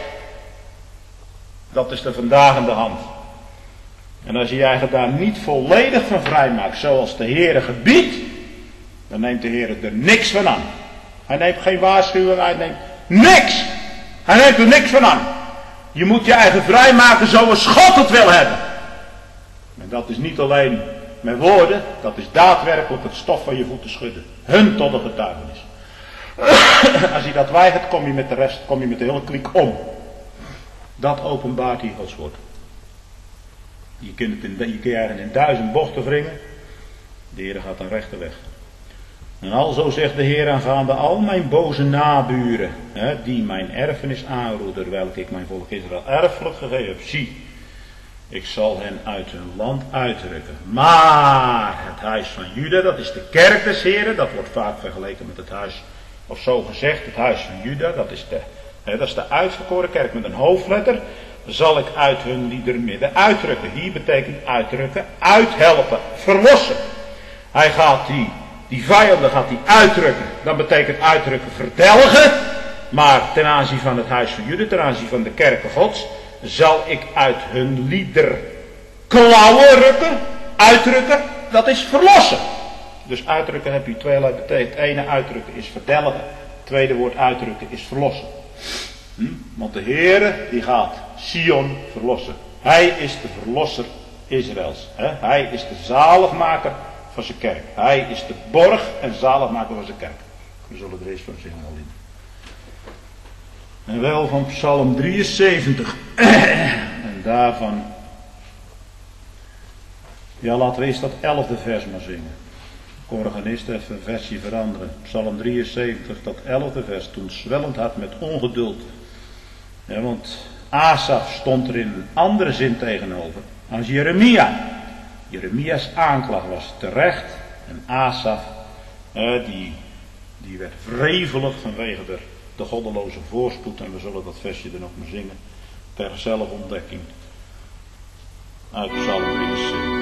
B: Dat is er vandaag aan de hand. En als je je eigen daar niet volledig van vrijmaakt, zoals de Heere gebiedt, dan neemt de Heere er niks van aan. Hij neemt geen waarschuwing, hij neemt niks. Hij neemt er niks van aan. Je moet je eigen vrijmaken zoals God het wil hebben. En dat is niet alleen met woorden, dat is daadwerkelijk het stof van je voeten schudden. Hun tot de getuigenis. Als je dat weigert, kom je met de rest, kom je met de hele kliek om. Dat openbaart hier Gods woord. Je kunt het in, je kunt je in duizend bochten wringen. De Heer gaat een rechte weg. En alzo zegt de Heer aangaande al mijn boze naburen, hè, die mijn erfenis aanroeden, welke ik mijn volk Israël erfelijk gegeven heb. Zie, ik zal hen uit hun land uitrukken. Maar het huis van Juda, dat is de kerk des Heren, dat wordt vaak vergeleken met het huis, of zo gezegd, het huis van Juda, dat is de, hè, dat is de uitverkoren kerk met een hoofdletter, zal ik uit hun lieder midden uitrukken. Hier betekent uitrukken, uithelpen, verlossen. Hij gaat die, die vijanden gaat hij uitrukken. Dat betekent uitrukken, verdelgen. Maar ten aanzien van het huis van Juda, ten aanzien van de kerken Gods, zal ik uit hun lieder klauwen rukken. Uitrukken, dat is verlossen. Dus uitrukken heb je tweelei betekend. Het ene uitrukken is verdelgen. tweede woord uitdrukken is verlossen. Hm? Want de Heere die gaat Sion verlossen. Hij is de verlosser Israëls. Hè? Hij is de zaligmaker van zijn kerk. Hij is de borg en zaligmaker van zijn kerk. We zullen er eens van zingen al in. En wel van Psalm drieënzeventig. En daarvan. Ja, laten we eerst dat elfde vers maar zingen. De organist even een versje veranderen. Psalm drieënzeventig, dat elfde vers. Toen zwellend hart met ongeduld. Ja, want Asaf stond er in een andere zin tegenover. Als Jeremia. Jeremia's aanklacht was terecht. En Asaf, eh, die, die werd wrevelig vanwege de, de goddeloze voorspoed. En we zullen dat versje er nog maar zingen. Ter zelfontdekking. Uit Psalm drieënzeventig.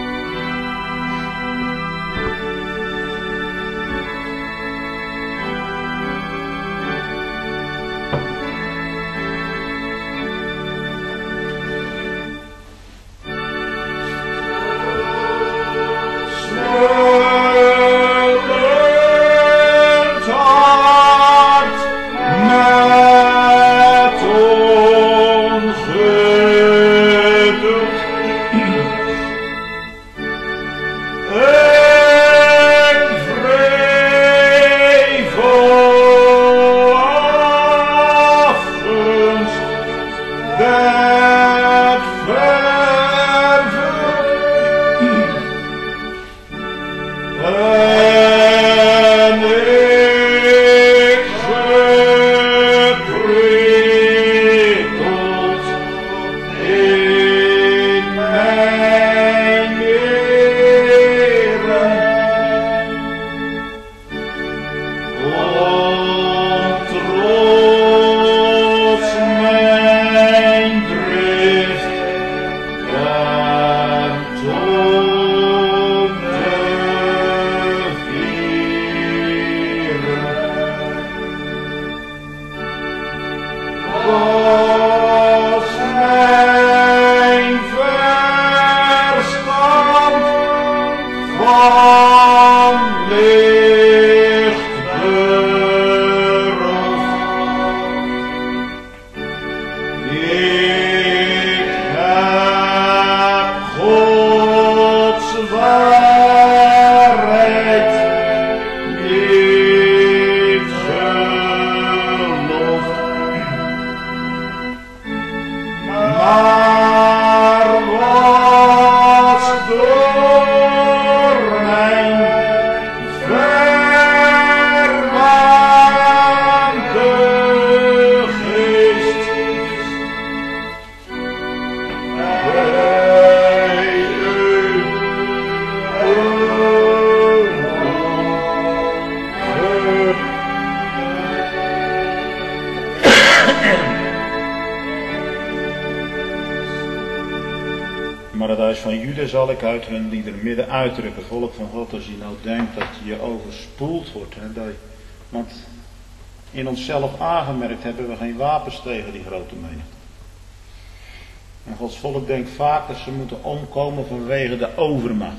B: Maar het huis van Juda zal ik uit hun lieder midden uitdrukken. Volk van God, als je nou denkt dat je overspoeld wordt. Hè, dat je, want in onszelf aangemerkt hebben we geen wapens tegen die grote menigte. En Gods volk denkt vaak dat ze moeten omkomen vanwege de overmacht.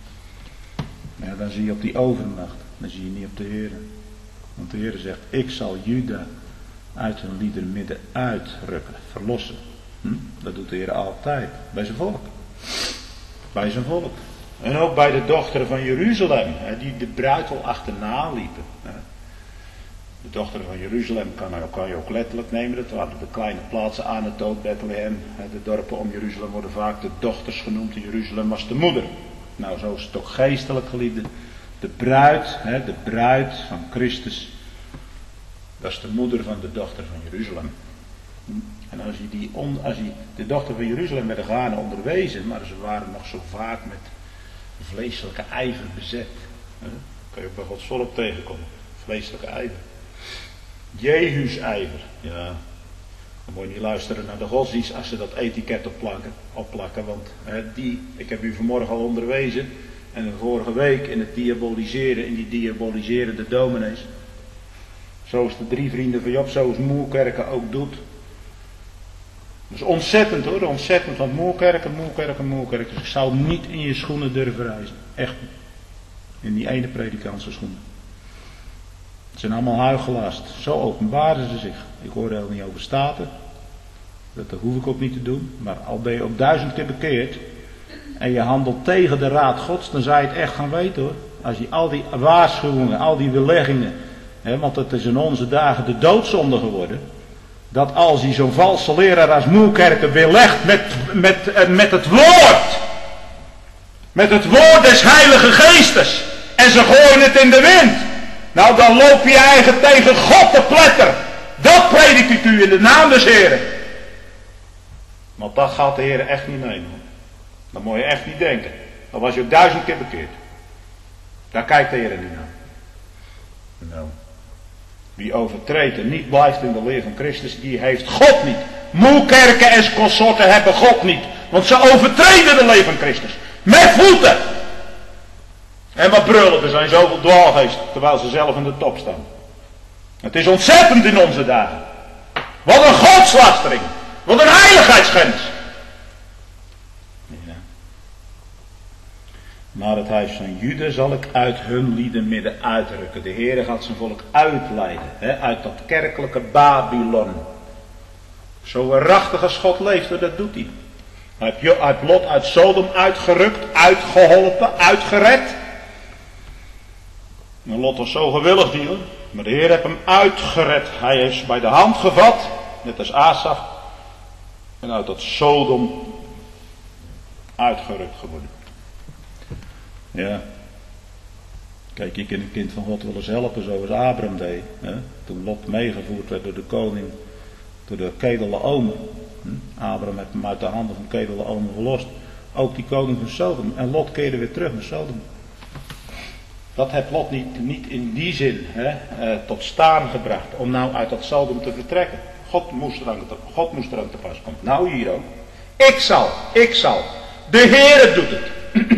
B: Ja, dan zie je op die overmacht. Dan zie je niet op de Heer. Want de Heer zegt, ik zal Juda uit hun lieder midden uitrukken, verlossen. Hm? Dat doet de Heer altijd, bij zijn volk. Bij zijn volk. En ook bij de dochteren van Jeruzalem, hè, die de bruid al achterna liepen. Hè. De dochteren van Jeruzalem kan, kan je ook letterlijk nemen. Dat waren de kleine plaatsen aan het dood, Bethlehem. Hè. De dorpen om Jeruzalem worden vaak de dochters genoemd. En Jeruzalem was de moeder. Nou, zo is het ook geestelijk, geliefde. De bruid, hè, de bruid van Christus. Dat is de moeder van de dochter van Jeruzalem. En als je, die on, als je de dochter van Jeruzalem werden gaarne onderwezen, maar ze waren nog zo vaak met vleeselijke ijver bezet. Hè? Kan je ook bij Gods volk tegenkomen. Vleeselijke ijver. Jehu's ijver. Ja. Dan moet je niet luisteren naar de godsdienst als ze dat etiket opplakken. opplakken want hè, die, ik heb u vanmorgen al onderwezen. En vorige week in het diaboliseren, in die diaboliserende dominees. Zoals de drie vrienden van Job, zoals Moerkerken ook doet. Dat is ontzettend hoor, ontzettend. Want Moerkerken, Moerkerken, Moerkerken. Ik zou niet in je schoenen durven reizen. Echt niet. In die ene predikantse schoenen. Het zijn allemaal huichelaars. Zo openbaren ze zich. Ik hoor er niet over staten. Dat hoef ik ook niet te doen. Maar al ben je ook duizend keer bekeerd. En je handelt tegen de raad Gods. Dan zou je het echt gaan weten hoor. Als je al die waarschuwingen, al die beleggingen. Hè, want het is in onze dagen de doodzonde geworden. Dat als hij zo'n valse leraar als Moerkerke weerlegt met, met, met het woord. Met het woord des Heilige Geestes. En ze gooien het in de wind. Nou dan loop je eigen tegen God te pletter. Dat predik ik u in de naam des Heren. Want dat gaat de Heer echt niet nemen. Dat moet je echt niet denken. Dan was je ook duizend keer bekeerd. Daar kijkt de Heer niet naar. Nou. Wie overtreedt en niet blijft in de leer van Christus, die heeft God niet. Moerkerken en consorten hebben God niet. Want ze overtreden de leer van Christus. Met voeten. En wat brullen, er zijn zoveel dwaalgeesten, terwijl ze zelf in de top staan. Het is ontzettend in onze dagen. Wat een godslastering. Wat een heiligheidsschennis. Ja. Maar het huis van Juda zal ik uit hun lieden midden uitrukken. De Heere gaat zijn volk uitleiden. Hè, uit dat kerkelijke Babylon. Zo waarachtig als God leeft, dat doet hij. Hij heeft uit Lot uit Sodom uitgerukt, uitgeholpen, uitgered. En Lot was zo gewillig die hoor. Maar de Heer heeft hem uitgered. Hij heeft ze bij de hand gevat. Net als Asaf. En uit dat Sodom uitgerukt geworden. Ja. Kijk, je kan een kind van God wel eens helpen zoals Abraham deed. Hè? Toen Lot meegevoerd werd door de koning. Door de Kedelaomer. Hm? Abraham heeft hem uit de handen van Kedelaomer verlost. Ook die koning van Sodom. En Lot keerde weer terug naar Sodom. Dat heeft Lot niet, niet in die zin hè, eh, tot staan gebracht. Om nou uit dat Sodom te vertrekken. God moest er aan te, God moest er aan te pas komen. Nou hier ook. Ik zal. Ik zal. De Heere doet het.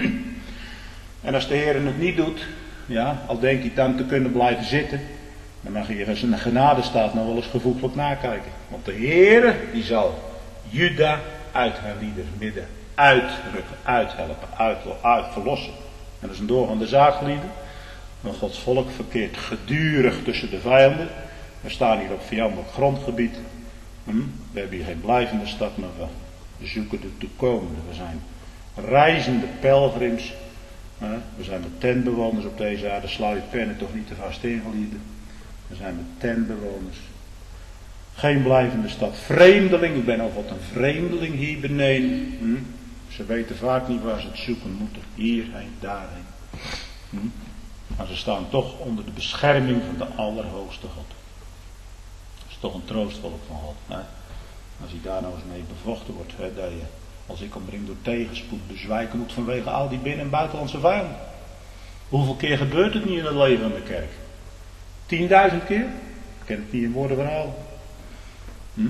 B: En als de Heere het niet doet. Ja, al denk je dan te kunnen blijven zitten. Dan mag je in de genadestaat nog wel eens gevoeglijk nakijken. Want de Heere die zal Juda uit haar lieder midden uitrukken, uithelpen, uit, uit verlossen. En dat is een doorgaande zaak geliefden. Want Gods volk verkeert gedurig tussen de vijanden. We staan hier op vijandelijk grondgebied. Hm? We hebben hier geen blijvende stad, maar we zoeken de toekomende. We zijn reizende pelgrims. Hè? We zijn met tentbewoners op deze aarde. Sla je pennen toch niet te vast in, geliefden. We zijn met tentbewoners. Geen blijvende stad. Vreemdeling. Ik ben al wat een vreemdeling hier beneden. Hm? Ze weten vaak niet waar ze het zoeken moeten. Hierheen, daarheen. Hm? Maar ze staan toch onder de bescherming van de Allerhoogste God. Dat is toch een troostvolk van God. Hè? Als hij daar nou eens mee bevochten wordt. Hè, dat je, als ik omringd door tegenspoed bezwijken moet vanwege al die binnen- en buitenlandse vijanden. Hoeveel keer gebeurt het niet in het leven van de kerk? Tienduizend keer? Ik ken het niet in woorden verhalen. Hm?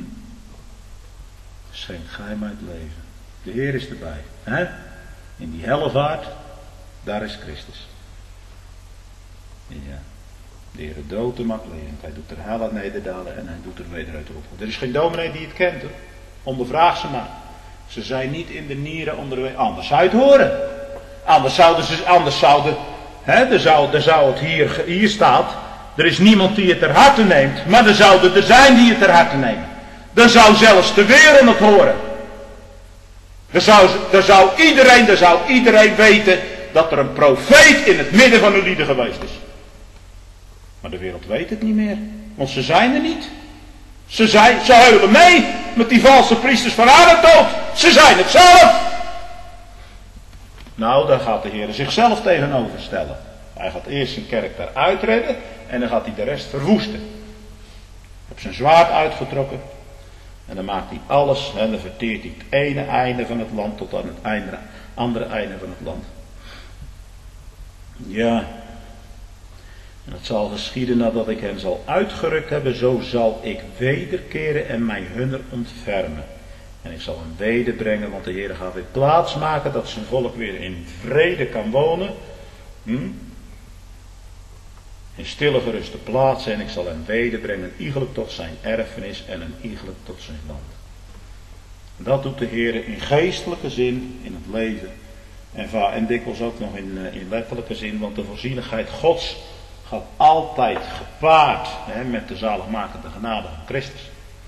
B: Het is geen geheim uit het leven. De Heer is erbij. Hè? In die hellevaart, daar is Christus. Ja. De Heer doodt de makkelijk. Hij doet er hel aan nederdalen en hij doet er wederuit op. Er is geen dominee die het kent hoor. Ondervraag ze maar. Ze zijn niet in de nieren onderweg. Anders zou je het horen. Anders zouden ze, anders zouden, hè, er zou, er zou het hier, hier staat. Er is niemand die het ter harte neemt. Maar er zouden er zijn die het ter harte nemen. Dan zou zelfs de wereld het horen. Er zou, er zou iedereen, er zou iedereen weten dat er een profeet in het midden van de lieden geweest is. Maar de wereld weet het niet meer. Want ze zijn er niet. Ze, zijn, ze huilen mee met die valse priesters van Anatoot. Ze zijn het zelf. Nou, daar gaat de Heer zichzelf tegenover stellen. Hij gaat eerst zijn kerk daar uitredden en dan gaat hij de rest verwoesten. Hij heeft zijn zwaard uitgetrokken. En dan maakt hij alles en dan verteert hij het ene einde van het land tot aan het einde, andere einde van het land. Ja. En het zal geschieden nadat ik hen zal uitgerukt hebben, zo zal ik wederkeren en mij hunner ontfermen. En ik zal hem wederbrengen, want de Heer gaat weer plaats maken dat zijn volk weer in vrede kan wonen. Hm? In stille geruste plaatsen en ik zal hem wederbrengen, iegelijk tot zijn erfenis en een iegelijk tot zijn land. Dat doet de Heer in geestelijke zin in het leven en, en dikwijls ook nog in, in letterlijke zin, want de voorzienigheid Gods gaat altijd gepaard hè, met de zaligmakende genade van Christus.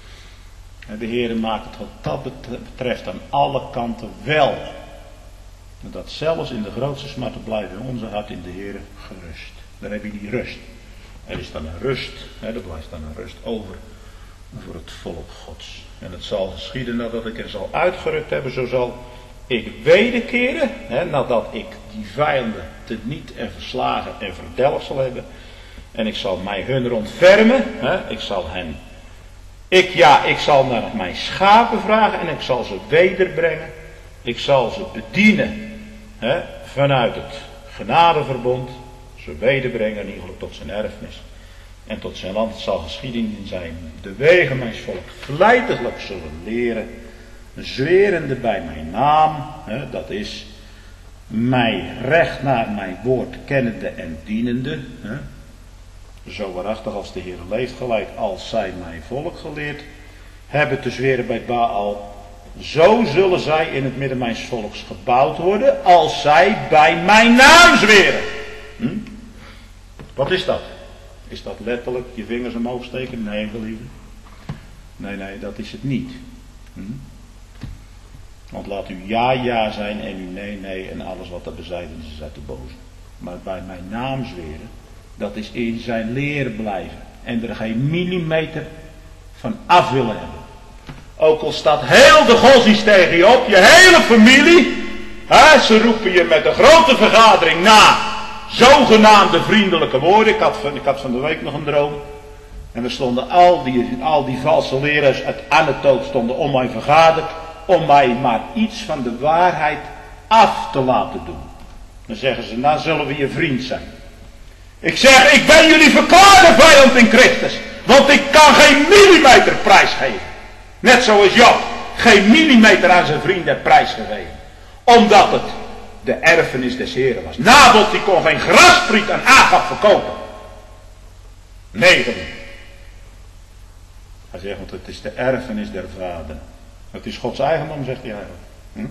B: De Heer maakt het wat dat betreft aan alle kanten wel. Dat zelfs in de grootste smarten blijven onze hart in de Heer gerust. Dan heb je die rust. Er is dan een rust, hè, er blijft dan een rust over voor het volk Gods. En het zal geschieden nadat ik er zal uitgerukt hebben, zo zal ik wederkeren, hè, nadat ik die vijanden te niet en verslagen en verdelgd zal hebben. En ik zal mij hun ontfermen, hè, ik zal hen, ik ja, ik zal naar mijn schapen vragen en ik zal ze wederbrengen. Ik zal ze bedienen, hè, vanuit het genadeverbond, ze wederbrengen in ieder geval tot zijn erfenis. En tot zijn land. Het zal geschieden in zijn de wegen mijn volk vlijtiglijk zullen leren, zwerende bij mijn naam, hè, dat is mij recht naar mijn woord kennende en dienende, hè, zo waarachtig als de Heer leeft, gelijk als zij mijn volk geleerd hebben te zweren bij Baal, zo zullen zij in het midden mijn volks gebouwd worden, als zij bij mijn naam zweren. Hm? Wat is dat? Is dat letterlijk je vingers omhoog steken? Nee, geliefde. Nee, nee, dat is het niet. Hm? Want laat u ja, ja zijn en u nee, nee en alles wat er bezijden is uit de boze. Maar bij mijn naam zweren, dat is in zijn leer blijven. En er geen millimeter van af willen hebben. Ook al staat heel de godsdienst tegen je op, je hele familie. Hè, ze roepen je met een grote vergadering na. Zogenaamde vriendelijke woorden. Ik had, van, ik had van de week nog een droom. En er stonden al die, al die valse leraars uit Anatoot stonden om mij vergaderd. Om mij maar iets van de waarheid af te laten doen. Dan zeggen ze, nou zullen we je vriend zijn. Ik zeg, ik ben jullie verklaarde vijand in Christus. Want ik kan geen millimeter prijs geven. Net zoals Job geen millimeter aan zijn vrienden prijs gegeven. Omdat het de erfenis des Heren was. Nabot die kon geen graspriet aan Agab verkopen. Nee. Hij zegt, want het is de erfenis der vader. Het is Gods eigendom, zegt hij eigenlijk. Hm?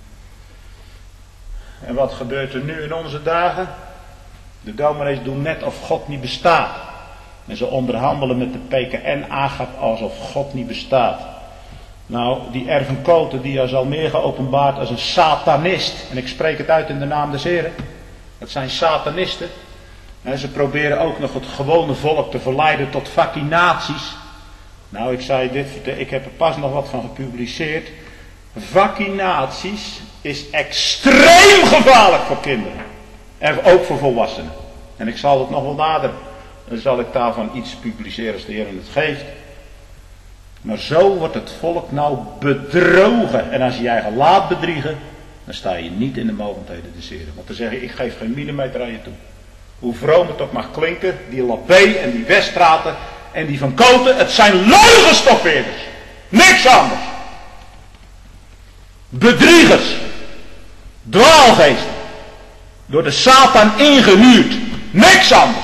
B: En wat gebeurt er nu in onze dagen? De dominees doen net of God niet bestaat. En ze onderhandelen met de P K N Agab alsof God niet bestaat. Nou, die Erven Koten die is al meer geopenbaard als een satanist. En ik spreek het uit in de naam des Heren. Het zijn satanisten. En ze proberen ook nog het gewone volk te verleiden tot vaccinaties. Nou, ik zei dit, ik heb er pas nog wat van gepubliceerd. Vaccinaties is extreem gevaarlijk voor kinderen. En ook voor volwassenen. En ik zal het nog wel nader. Dan zal ik daarvan iets publiceren als de Heer het geeft. Maar zo wordt het volk nou bedrogen. En als je je eigen laat bedriegen, dan sta je niet in de mogendheden des Heren. Want dan zeg je, ik geef geen millimeter aan je toe. Hoe vroom het ook mag klinken, die Lappé en die Weststraten en die Van Koten, het zijn leugenstoffeerders. Niks anders. Bedriegers. Dwaalgeesten. Door de Satan ingehuurd. Niks anders.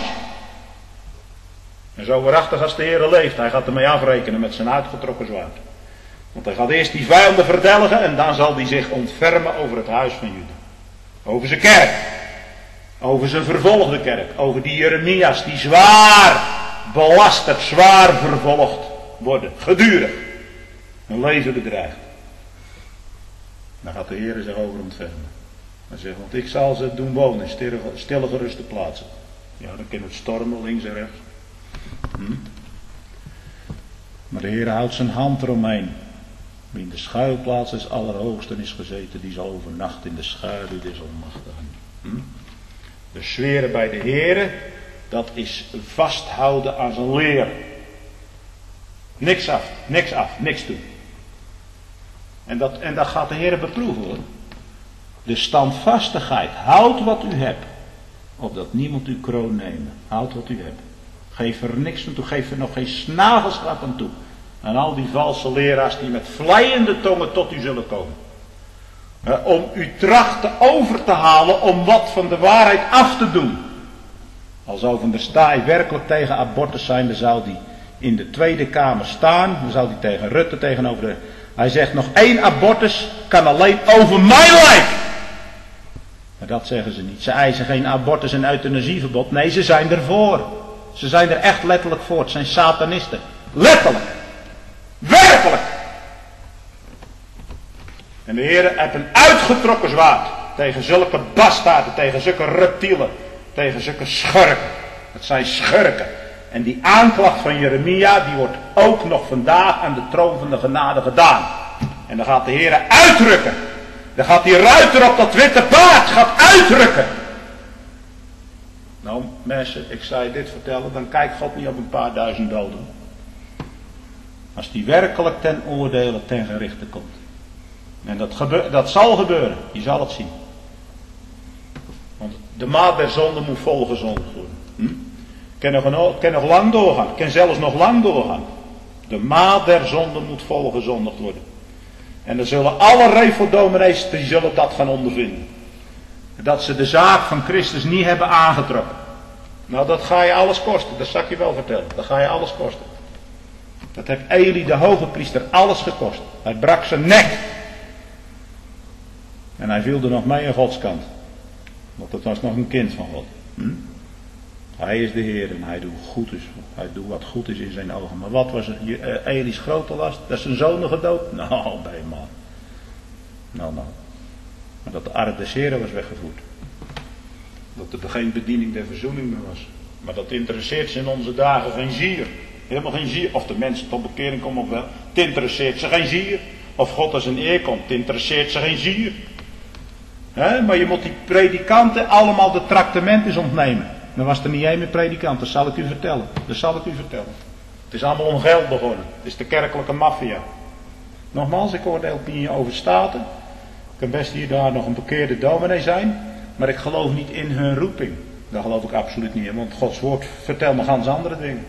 B: En zo waarachtig als de Heer leeft, hij gaat ermee afrekenen met zijn uitgetrokken zwaard. Want hij gaat eerst die vijanden verdelgen en dan zal hij zich ontfermen over het huis van Juda. Over zijn kerk. Over zijn vervolgde kerk. Over die Jeremia's die zwaar belasterd, zwaar vervolgd worden. Gedurig. Hun leven bedreigd. Dan gaat de Heer zich over ontfermen. Hij zegt, want ik zal ze doen wonen in stille geruste plaatsen. Ja, dan kan het stormen links en rechts. Hm? Maar de Heer houdt zijn hand eromheen. Wie in de schuilplaats des Allerhoogsten is gezeten, die zal overnachten in de schaduw des Almachtigen. Hm? Dus zweren bij de Heer, dat is vasthouden aan zijn leer. Niks af, niks af, niks doen. En dat, en dat gaat de Heer beproeven hoor. De standvastigheid, houd wat u hebt, opdat niemand uw kroon nemen. Houd wat u hebt. Geef er niks aan toe, geef er nog geen snavelschap aan toe. En al die valse leraars die met vleiende tongen tot u zullen komen. Uh, om u trachten over te halen om wat van de waarheid af te doen. Als over de staai werkelijk tegen abortus zijn, dan zou die in de Tweede Kamer staan. Dan zou die tegen Rutte tegenover de... Hij zegt nog één abortus kan alleen over mijn lijk. En dat zeggen ze niet. Ze eisen geen abortus en euthanasieverbod. Nee, ze zijn ervoor. Ze zijn er echt letterlijk voor. Het zijn satanisten. Letterlijk. Werkelijk. En de Heer heeft een uitgetrokken zwaard tegen zulke bastaarden, tegen zulke reptielen, tegen zulke schurken. Dat zijn schurken. En die aanklacht van Jeremia, die wordt ook nog vandaag aan de troon van de genade gedaan. En dan gaat de Heer uitrukken. Dan gaat die ruiter op dat witte paard, gaat uitrukken. Nou mensen, ik zou je dit vertellen, dan kijkt God niet op een paar duizend doden. Als die werkelijk ten oordele ten gerichte komt. En dat, gebeur, dat zal gebeuren, je zal het zien. Want de maat der zonde moet volgezondigd worden. Hm? Kan nog, kan nog lang doorgaan, kan zelfs nog lang doorgaan. De maat der zonde moet volgezondigd worden. En dan zullen alle reveldominees, die zullen dat gaan ondervinden. Dat ze de zaak van Christus niet hebben aangetrokken. Nou, dat ga je alles kosten, dat zal ik je wel vertellen. Dat ga je alles kosten. Dat heeft Eli de hoge priester alles gekost. Hij brak zijn nek. En hij viel er nog mee aan Gods kant. Want het was nog een kind van God. Hm? Hij is de Heer en hij doet, goed is, hij doet wat goed is in zijn ogen. Maar wat was het? Uh, Eli's grote last? Dat zijn zonen gedood? Nou, bij man. Nou, nou. Maar dat de ark des Heren was weggevoerd. Dat er geen bediening der verzoening meer was. Maar dat interesseert ze in onze dagen geen zier. Helemaal geen zier. Of de mensen tot bekering komen of wel. Het interesseert ze geen zier. Of God als een eer komt. Het interesseert ze geen zier. He? Maar je moet die predikanten allemaal de traktementen ontnemen. Dan was er niet één meer predikant. Dat zal ik u vertellen. Dat zal ik u vertellen. Het is allemaal om geld begonnen. Het is de kerkelijke maffia. Nogmaals, ik oordeel niet over staten. Ik kan best hier daar nog een bekeerde dominee zijn. Maar ik geloof niet in hun roeping. Daar geloof ik absoluut niet in. Want Gods woord vertelt me gans andere dingen.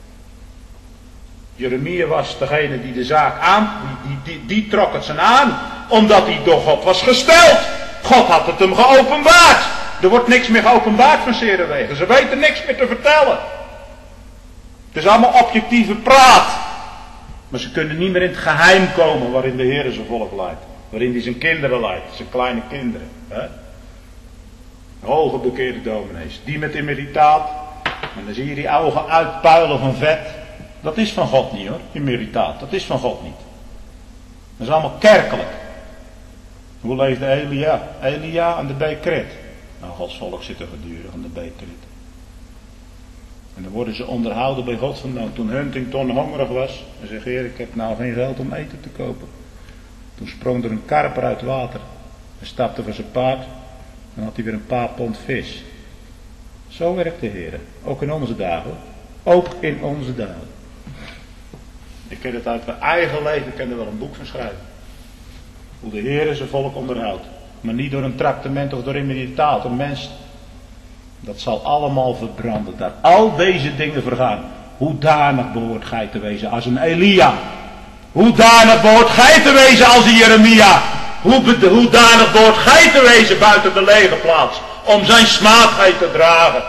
B: Jeremia was degene die de zaak aan, die, die, die, die trok het zijn aan, omdat hij door God was gesteld. God had het hem geopenbaard. Er wordt niks meer geopenbaard van Zerenwegen. Ze weten niks meer te vertellen. Het is allemaal objectieve praat. Maar ze kunnen niet meer in het geheim komen waarin de Heer zijn volk leidt. Waarin hij zijn kinderen leidt, zijn kleine kinderen. Hè? Hoge bekeerde dominees. Die met immeritaat. En dan zie je die ogen uitpuilen van vet. Dat is van God niet hoor, immeritaat. Dat is van God niet. Dat is allemaal kerkelijk. Hoe leefde Elia? Elia aan de beek Krit. Nou, Gods volk zit er gedurig aan de beek Krit. En dan worden ze onderhouden bij God vandaan. Toen Huntington hongerig was. En zegt, Heer, ik heb nou geen geld om eten te kopen. Toen sprong er een karper uit water. Hij stapte van zijn paard. Dan had hij weer een paar pond vis. Zo werkt de Heer. Ook in onze dagen. Ook in onze dagen. Ik ken het uit mijn eigen leven. Ik kan er wel een boek van schrijven. Hoe de Heer zijn volk onderhoudt. Maar niet door een traktement of door immeritaat. Een mens. Dat zal allemaal verbranden. Daar al deze dingen vergaan. Hoedanig behoort gij te wezen als een Elia. Hoedanig behoort gij te wezen als een Jeremia. Hoe, hoedanig behoort gij te wezen buiten de lege plaats. Om zijn smaadheid te dragen.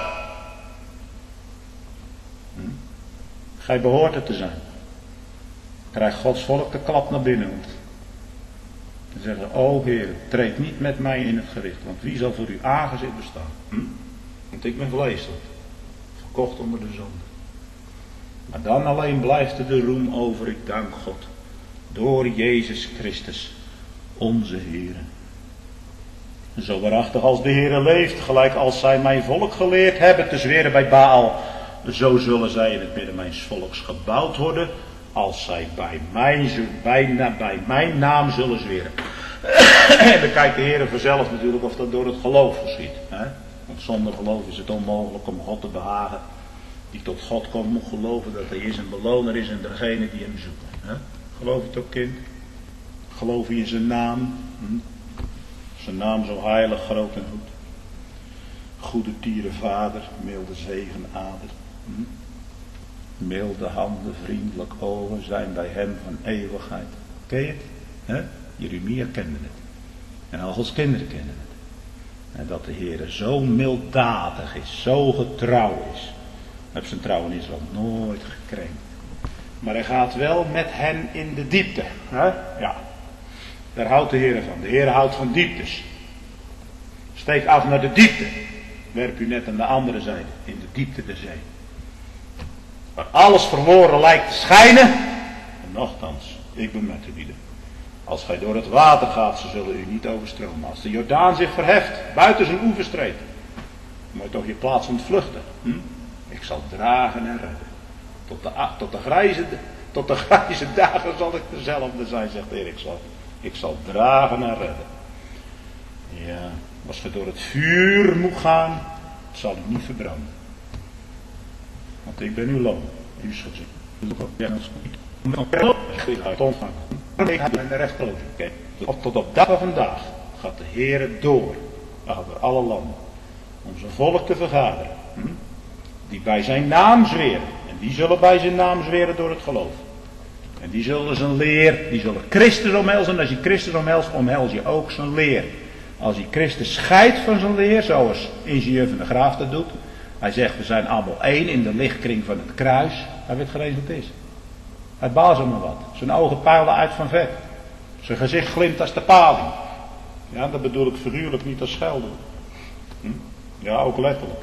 B: Hm? Gij behoort het te zijn. Krijgt Gods volk de klap naar binnen. Dan zeggen ze, o Heer, treed niet met mij in het gericht. Want wie zal voor uw aangezicht bestaan? Hm? Want ik ben vleeselijk. Verkocht onder de zonde. Maar dan alleen blijft er de roem over, ik dank God. Door Jezus Christus, onze Heer. Zo waarachtig als de Heer leeft, gelijk als zij mijn volk geleerd hebben te zweren bij Baal. Zo zullen zij in het midden mijns volks gebouwd worden. Als zij bij mijn, bij, bij mijn naam zullen zweren. En dan kijkt de Heer vanzelf natuurlijk of dat door het geloof geschiet. Hè? Want zonder geloof is het onmogelijk om God te behagen. Die tot God komt moet geloven dat hij is een beloner is en degene die hem zoeken. Hè? Geloof het ook kind? Geloof je in zijn naam? Hm? Zijn naam zo heilig, groot en goed. Goede tieren vader, milde zegen ader. Hm? Milde handen, vriendelijk ogen zijn bij hem van eeuwigheid. Ken je het? He? Jeremia kende het. En al Gods kinderen kennen het. En dat de Heer zo milddadig is, zo getrouw is. Hij heeft zijn trouw in Israël nooit gekrenkt. Maar hij gaat wel met hen in de diepte. He? Ja. Daar houdt de Heer van. De Heer houdt van dieptes. Steek af naar de diepte. Werp u net aan de andere zijde, in de diepte der zee. Waar alles verloren lijkt te schijnen. En nochtans, ik ben met u lieden. Als gij door het water gaat, ze zullen u niet overstromen. Als de Jordaan zich verheft, buiten zijn oeverstreek. Moet je toch je plaats ontvluchten. Hm? Ik zal dragen en redden. Tot de, tot de, grijze, tot de grijze dagen zal ik dezelfde zijn, zegt Erik Slot. Ik zal dragen en redden. Ja, als je door het vuur moet gaan, zal u niet verbranden. Want ik ben uw loon, uw schutting. En de rechtgelovigheid. Tot op dag van vandaag gaat de Heere door over alle landen. Om zijn volk te vergaderen. Hm? Die bij zijn naam zweren. En die zullen bij zijn naam zweren door het geloof. En die zullen zijn leer, die zullen Christus omhelzen. En als je Christus omhelst, omhels je ook zijn leer. Als je Christus scheidt van zijn leer, zoals ingenieur van de Graaf dat doet. Hij zegt, we zijn allemaal één in de lichtkring van het kruis. Hij weet gelezen wat het is. Hij baalt maar wat. Zijn ogen puilen uit van vet. Zijn gezicht glimt als de paling. Ja, dat bedoel ik figuurlijk, niet als schelden. Hm? Ja, ook letterlijk.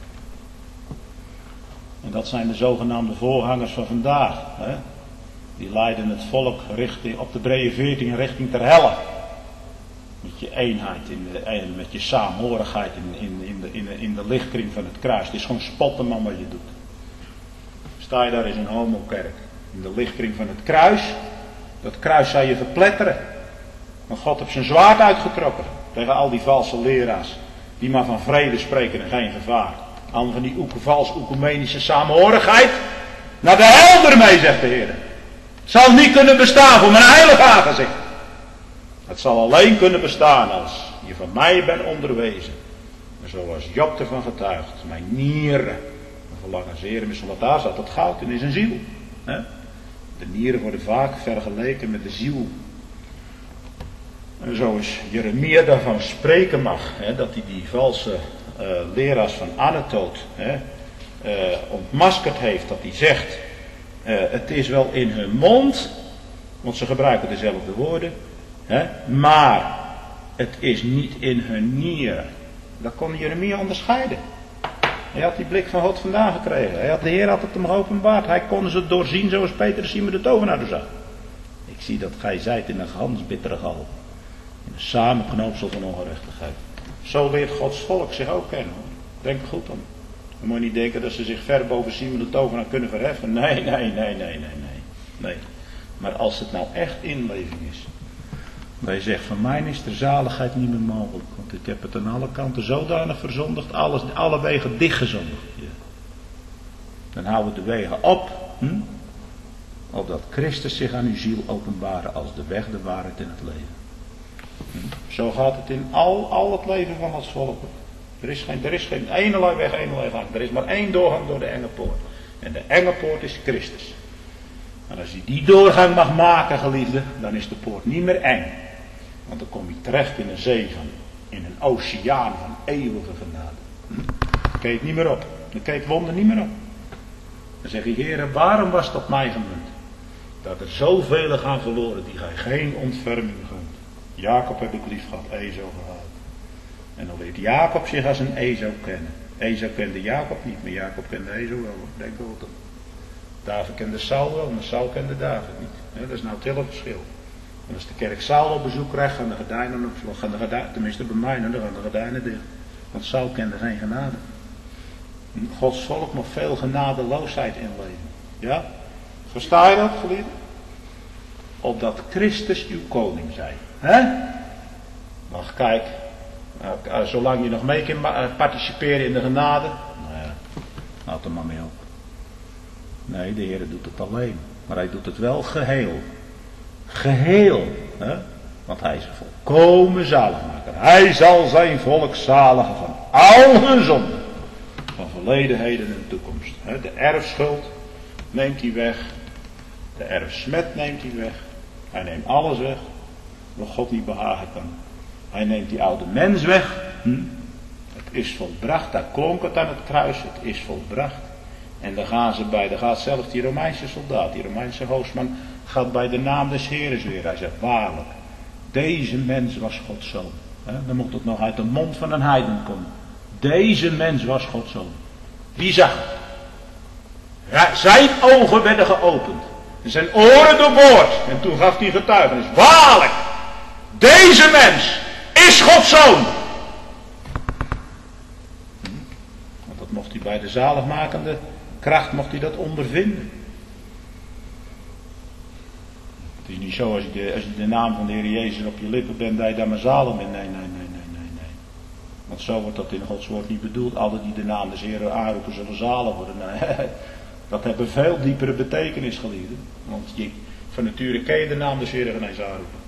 B: En dat zijn de zogenaamde voorgangers van vandaag. Hè? Die leiden het volk richting, op de brede veertien richting ter helle. Met je eenheid, in de, met je saamhorigheid in, in, in, de, in, de, in de lichtkring van het kruis. Het is gewoon spotten man wat je doet. Sta je daar in een homokerk. In de lichtkring van het kruis. Dat kruis zou je verpletteren. Want God heeft zijn zwaard uitgetrokken. Tegen al die valse leraars. Die maar van vrede spreken en geen gevaar. Allemaal van die oeke, vals oecumenische samenhorigheid. Naar de hel ermee, zegt de Heer. Het zal niet kunnen bestaan voor mijn heilige aangezicht. Het zal alleen kunnen bestaan als je van mij bent onderwezen. En zoals Job ervan getuigt. Mijn nieren. Mijn verlangen zeer. Wat daar staat, dat goud in is een ziel. He? De nieren worden vaak vergeleken met de ziel. En zo is Jeremia daarvan spreken mag. He, dat hij die valse uh, leraars van Anatoot he, uh, ontmaskerd heeft. Dat hij zegt, uh, het is wel in hun mond. Want ze gebruiken dezelfde woorden. He, maar het is niet in hun nieren. Dat kon Jeremia onderscheiden. Hij had die blik van God vandaan gekregen. Hij had, de Heer had het hem geopenbaard. Hij kon ze doorzien zoals Petrus zien met de tovenaar zag. Ik zie dat gij zijt in een gansbittere gal. In een samenknoopsel van ongerechtigheid. Zo leert Gods volk zich ook kennen. Hoor. Denk er goed om. Dan moet je niet denken dat ze zich ver boven zien met de tovenaar kunnen verheffen. Nee, nee, nee, nee, nee, nee. nee. Maar als het nou echt inleving is. Dat je zegt, van mij is de zaligheid niet meer mogelijk. Want ik heb het aan alle kanten zodanig verzondigd. Alles, alle wegen dichtgezondigd. Ja. Dan houden de wegen op. Hm? Opdat Christus zich aan uw ziel openbaren als de weg, de waarheid en het leven. Hm? Zo gaat het in al, al het leven van ons volk. Er is geen, er is geen ene weg, ene gang. Er is maar één doorgang door de enge poort. En de enge poort is Christus. En als je die doorgang mag maken, geliefde, dan is de poort niet meer eng. Want dan kom je terecht in een zee van, in een oceaan van eeuwige genade. Hm? Dan keek niet meer op. Dan keek wonder niet meer op. Dan zeg je, Heere, waarom was dat mij gemunt? Dat er zoveel gaan verloren die gij geen ontferming gunt. Jacob heb ik lief gehad, Ezo gehaald. En dan leert Jacob zich als een Ezo kennen. Ezo kende Jacob niet, maar Jacob kende Ezo wel. Denk wel dat. David kende Saul wel, maar Saul kende David niet. He, dat is nou het hele verschil. En als de kerk Saul op bezoek krijgt, gaan de gordijnen op, gaan de gordijnen, tenminste bij mij, dan gaan de gordijnen dicht. Want Saul kende geen genade. Gods volk mag veel genadeloosheid inleven. Ja? Versta je dat, geliefde? Opdat Christus uw koning zij. Hè? Maar kijk, uh, zolang je nog mee kunt participeren in de genade, nou ja, laat er maar mee op. Nee, de Heer doet het alleen. Maar hij doet het wel geheel. Geheel. Hè? Want hij is een volkomen zaligmaker. Hij zal zijn volk zaligen van al hun zonden. Van verleden, heden en toekomst. Hè? De erfschuld neemt hij weg. De erfsmet neemt hij weg. Hij neemt alles weg. Wat God niet behagen kan. Hij neemt die oude mens weg. Hm? Het is volbracht. Daar klonk het aan het kruis. Het is volbracht. En dan gaan ze bij, dan gaat zelfs die Romeinse soldaat, die Romeinse hoofdman, gaat bij de naam des Heeres weer. Hij zegt, waarlijk, deze mens was Gods zoon. Dan moet het nog uit de mond van een heiden komen. Deze mens was Gods zoon. Wie zag het? Ja, zijn ogen werden geopend. En zijn oren doorboord. En toen gaf hij getuigenis. Waarlijk, deze mens is Gods zoon. Want dat mocht hij bij de zaligmakende kracht mocht hij dat ondervinden. Het is niet zo als je, de, als je de naam van de Heer Jezus op je lippen bent, dat je daar maar zalig bent. Nee, nee, nee, nee, nee, nee. Want zo wordt dat in Gods woord niet bedoeld. Alle die de naam des Heeren aanroepen zullen zalig worden. Nee, dat hebben veel diepere betekenis, geliefden. Want je, van nature ken je de naam des Heeren geen eens aanroepen.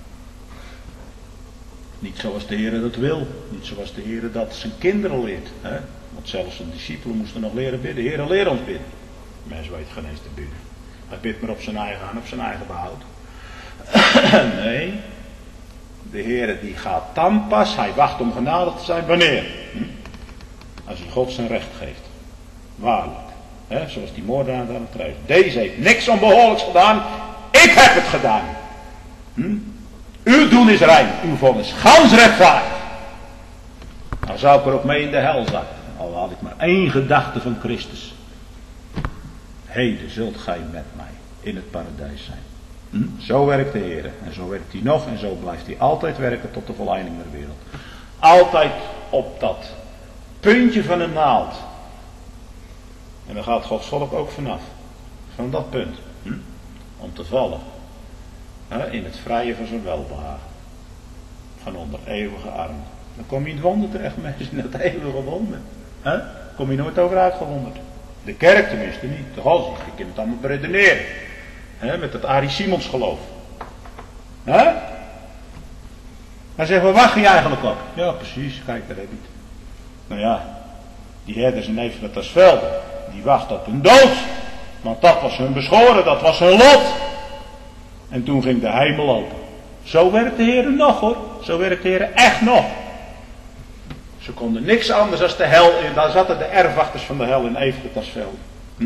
B: Niet zoals de Heer dat wil. Niet zoals de Heer dat zijn kinderen leert. Hè? Want zelfs zijn discipelen moesten nog leren bidden. Heer, leer ons bidden. Mens weet geen eens te bidden. Hij bidt maar op zijn eigen aan, op zijn eigen behoud. Nee. De Heer die gaat dan pas. Hij wacht om genadig te zijn. Wanneer? Hm? Als hij God zijn recht geeft. Waarlijk. Hè? Zoals die moordenaar aan het kruis. Deze heeft niks onbehoorlijks gedaan. Ik heb het gedaan. Hm? Uw doen is rein. Uw vonnis gans rechtvaardig. Nou zou ik er ook mee in de hel zakken. Al had ik maar één gedachte van Christus. Heden zult gij met mij in het paradijs zijn. Hm? Zo werkt de Heer. En zo werkt hij nog. En zo blijft hij altijd werken tot de volleinding der wereld. Altijd op dat puntje van een naald. En dan gaat Gods volk ook vanaf. Van dat punt. Hm? Om te vallen. Hè? In het vrije van zijn welbehagen. Van onder eeuwige armen. Dan kom je in het wonder terecht, mensen. In het eeuwige wonder. Hè? Kom je nooit over uitgewonderd. De kerk tenminste niet. De godsdienst. Je kunt het allemaal beredeneren. Hè? Met het Arie Simons geloof. Hè? Hij zegt, waar wacht je eigenlijk op? Ja, precies. Kijk, daar heb je het. Nou ja. Die herders en Ephratasvelden. Die wachten op hun dood. Want dat was hun beschoren. Dat was hun lot. En toen ging de hemel open. Zo werkt de Heer nog, hoor. Zo werkt de Heer echt nog. Ze konden niks anders dan de hel in. Daar zaten de erfwachters van de hel in Ephratasvelden. Hm?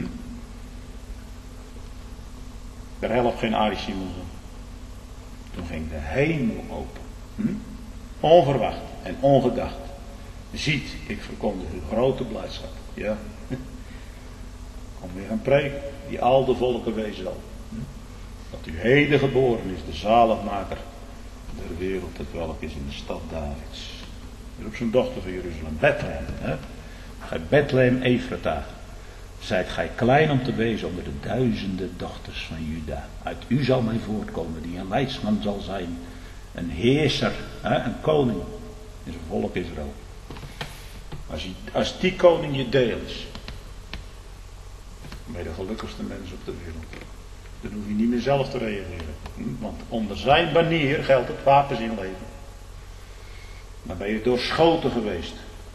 B: Daar helpt geen Arie Simons om. Toen ging de hemel open. Hm? Onverwacht en ongedacht. Ziet, ik verkondig uw grote blijdschap. Ja. Kom weer gaan preken. Die al de volken wezen zal. Hm? Dat u heden geboren is, de zaligmaker der wereld, het welk is in de stad Davids. Hier op zijn dochter van Jeruzalem, Bethlehem. Hè? Gij Bethlehem Ephrata. Zijt gij klein om te wezen onder de duizenden dochters van Juda. Uit u zal mij voortkomen, die een leidsman zal zijn. Een heerser, hè? Een koning in zijn volk Israël. Als, je, als die koning je deel is, ben je de gelukkigste mens op de wereld. Dan hoef je niet meer zelf te reageren. Want onder zijn banier geldt het wapens in leven. Dan ben je doorschoten geweest.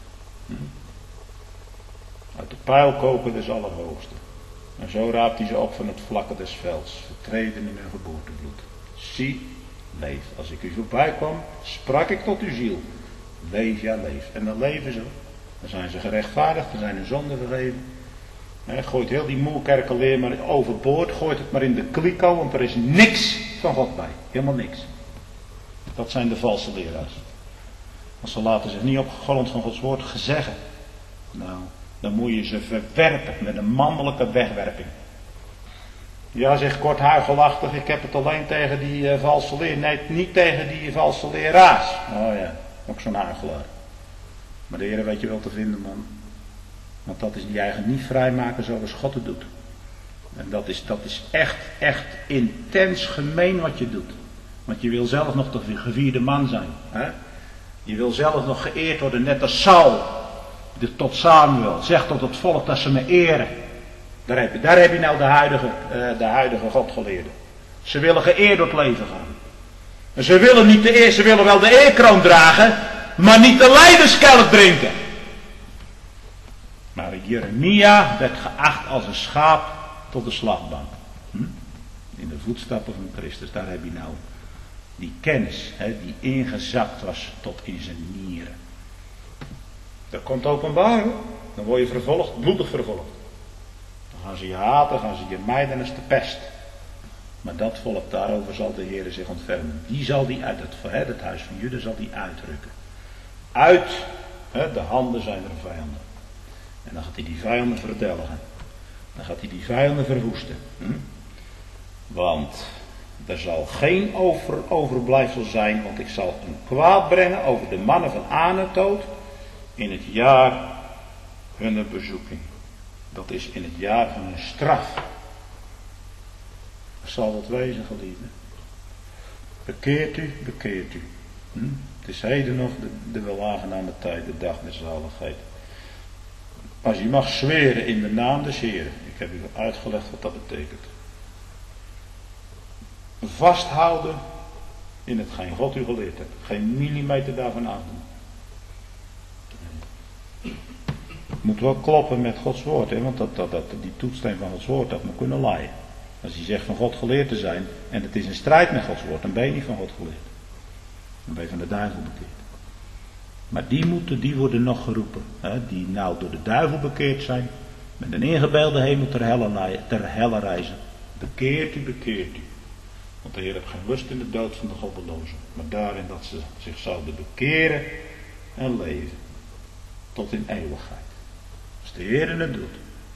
B: Uit de pijlkoker des Allerhoogste. En zo raapt hij ze op van het vlakke des velds. Vertreden in hun geboortebloed. Zie, leef. Als ik u voorbij kwam, sprak ik tot uw ziel. Leef, ja, leef. En dan leven ze. Dan zijn ze gerechtvaardigd. Dan zijn hun zonden vergeven. He, gooit heel die moerkerkenleer maar overboord. Gooit het maar in de kliko. Want er is niks van God bij. Helemaal niks. Dat zijn de valse leraars. Want ze laten zich niet op grond van Gods woord gezeggen. Nou, dan moet je ze verwerpen met een mannelijke wegwerping. Ja, zegt kort huichelachtig, ik heb het alleen tegen die uh, valse leer. Nee, niet tegen die valse leraars. Oh ja, ook zo'n huichelaar. Maar de Heer weet je wel te vinden, man. Want dat is die eigen niet vrijmaken zoals God het doet. En dat is, dat is echt, echt intens gemeen wat je doet. Want je wil zelf nog de gevierde man zijn. Hè? Je wil zelf nog geëerd worden, net als Saul. De, tot Samuel. Zeg tot het volk dat ze me eren. Daar heb je, daar heb je nou de huidige, uh, de huidige Godgeleerden. Ze willen geëerd door het leven gaan. En ze willen niet de eer, ze willen wel de eerkroon dragen, maar niet de leiderskelk drinken. Maar Jeremia werd geacht als een schaap tot de slagbank. Hm? In de voetstappen van Christus, daar heb je nou die kennis, hè, die ingezakt was tot in zijn nieren. Dat komt openbaar, hoor. Dan word je vervolgd, bloedig vervolgd. Dan gaan ze je haten, gaan ze je mijden als de pest. Maar dat volk, daarover zal de Heer zich ontfermen. Die zal die uit het, het huis van Juda zal die uitrukken. Uit hè, de handen zijn er vijanden. En dan gaat hij die vijanden verdelgen. Dan gaat hij die vijanden verwoesten. Hm? Want er zal geen over, overblijfsel zijn, want ik zal een kwaad brengen over de mannen van Anatoot in het jaar hunner bezoeking. Dat is in het jaar van hun straf. Zal dat wezen, geliefden? Bekeert u, bekeert u. Hm? Het is heden nog de, de welaangename tijd, de dag der zaligheid. Als je mag zweren in de naam des Heren. Ik heb u uitgelegd wat dat betekent. Vasthouden in hetgeen God u geleerd hebt. Geen millimeter daarvan afdoen. Het moet wel kloppen met Gods woord. Hè? Want dat, dat, dat, die toetssteen van Gods woord, dat moet kunnen laaien. Als hij zegt van God geleerd te zijn. En het is in strijd met Gods woord. Dan ben je niet van God geleerd. Dan ben je van de duivel bekeerd. Maar die moeten, die worden nog geroepen. Hè? Die nou door de duivel bekeerd zijn. Met een ingebeelde hemel ter helle, ter helle reizen. Bekeert u, bekeert u. Want de Heer heeft geen lust in de dood van de goddelozen. Maar daarin dat ze zich zouden bekeren en leven. Tot in eeuwigheid. Als de Heer het doet.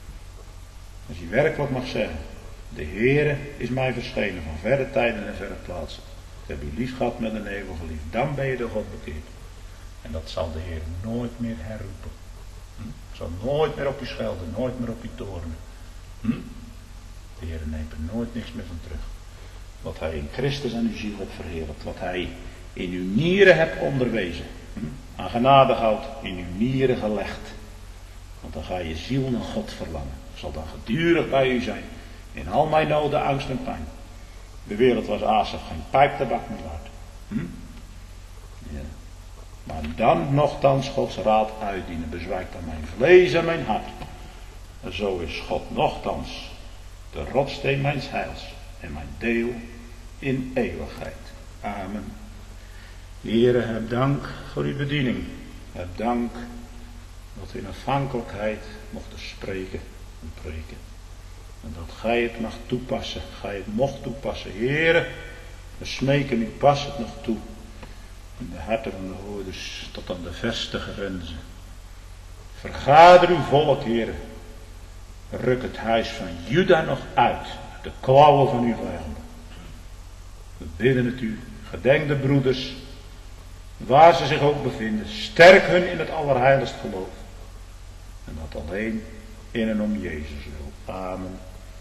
B: Als je werkelijk mag zeggen. De Heer is mij verschenen van verre tijden en verre plaatsen. Ik heb u lief gehad met een eeuwige lief. Dan ben je door God bekeerd. En dat zal de Heer nooit meer herroepen. Hm? Zal nooit meer op u schelden. Nooit meer op u toornen. Hm? De Heer neemt er nooit niks meer van terug. Wat hij in Christus aan uw ziel heeft verheerlijkt. Wat hij in uw nieren hebt onderwezen. Hm? Aan genade houdt in uw nieren gelegd. Want dan ga je ziel naar God verlangen. Zal dan gedurig bij u zijn. In al mijn noden, angst en pijn. De wereld was Asaf geen pijptabak meer waard. Hm? Ja. Maar dan nochtans Gods raad uitdienen. Bezwijkt aan mijn vlees en mijn hart. En zo is God nochtans de rotsteen mijns heils. En mijn deel in eeuwigheid. Amen. Heere, heb dank voor uw bediening. Heb dank dat we in afhankelijkheid mochten spreken en preken. En dat gij het mag toepassen. Gij het mocht toepassen. Heere, we smeken u, pas het nog toe. In de harten van de hoorders tot aan de verste grenzen. Vergader uw volk, Heere. Ruk het huis van Juda nog uit. De klauwen van uw vijanden. We bidden het u. Gedenk de broeders. Waar ze zich ook bevinden. Sterk hun in het allerheiligst geloof. En dat alleen in en om Jezus wil. Amen.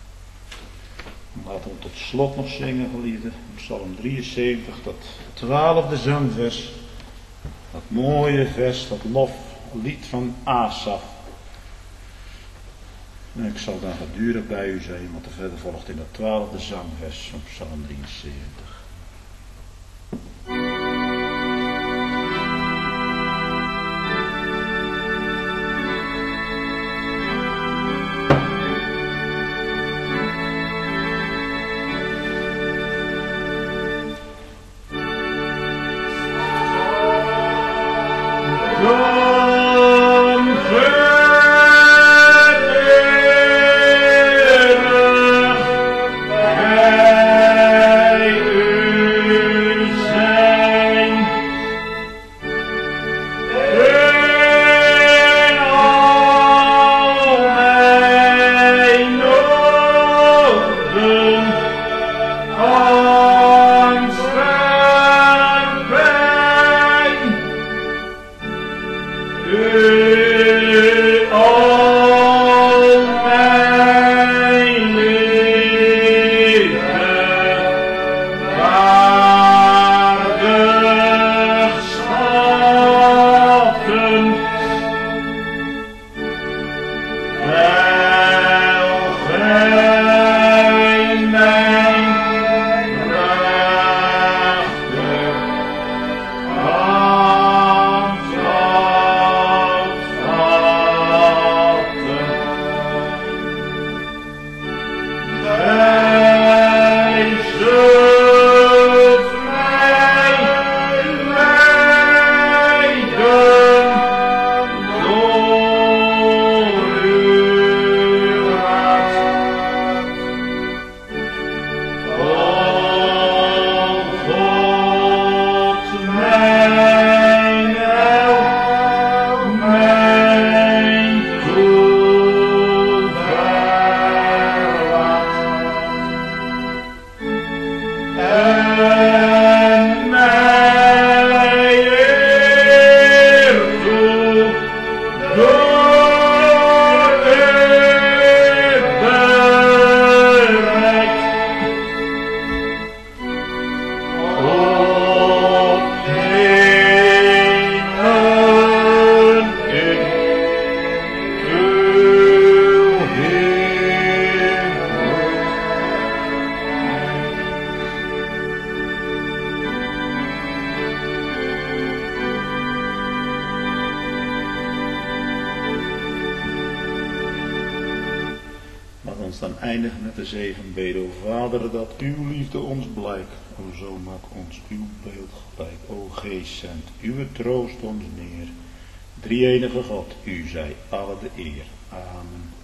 B: Laten we tot slot nog zingen, geliefden. Psalm drieënzeventig, dat twaalfde zangvers. Dat mooie vers, dat loflied van Asaf. En ik zal dan gedurig bij u zijn, wat er verder volgt in dat twaalfde zangvers van Psalm drieënzeventig.
A: eindigen met de zegenbede. O Vader, dat uw liefde ons blijkt. O zo maak ons uw beeld gelijk. O Geest, zend uw troost ons neer. Drie-enige God, u zij alle de eer. Amen.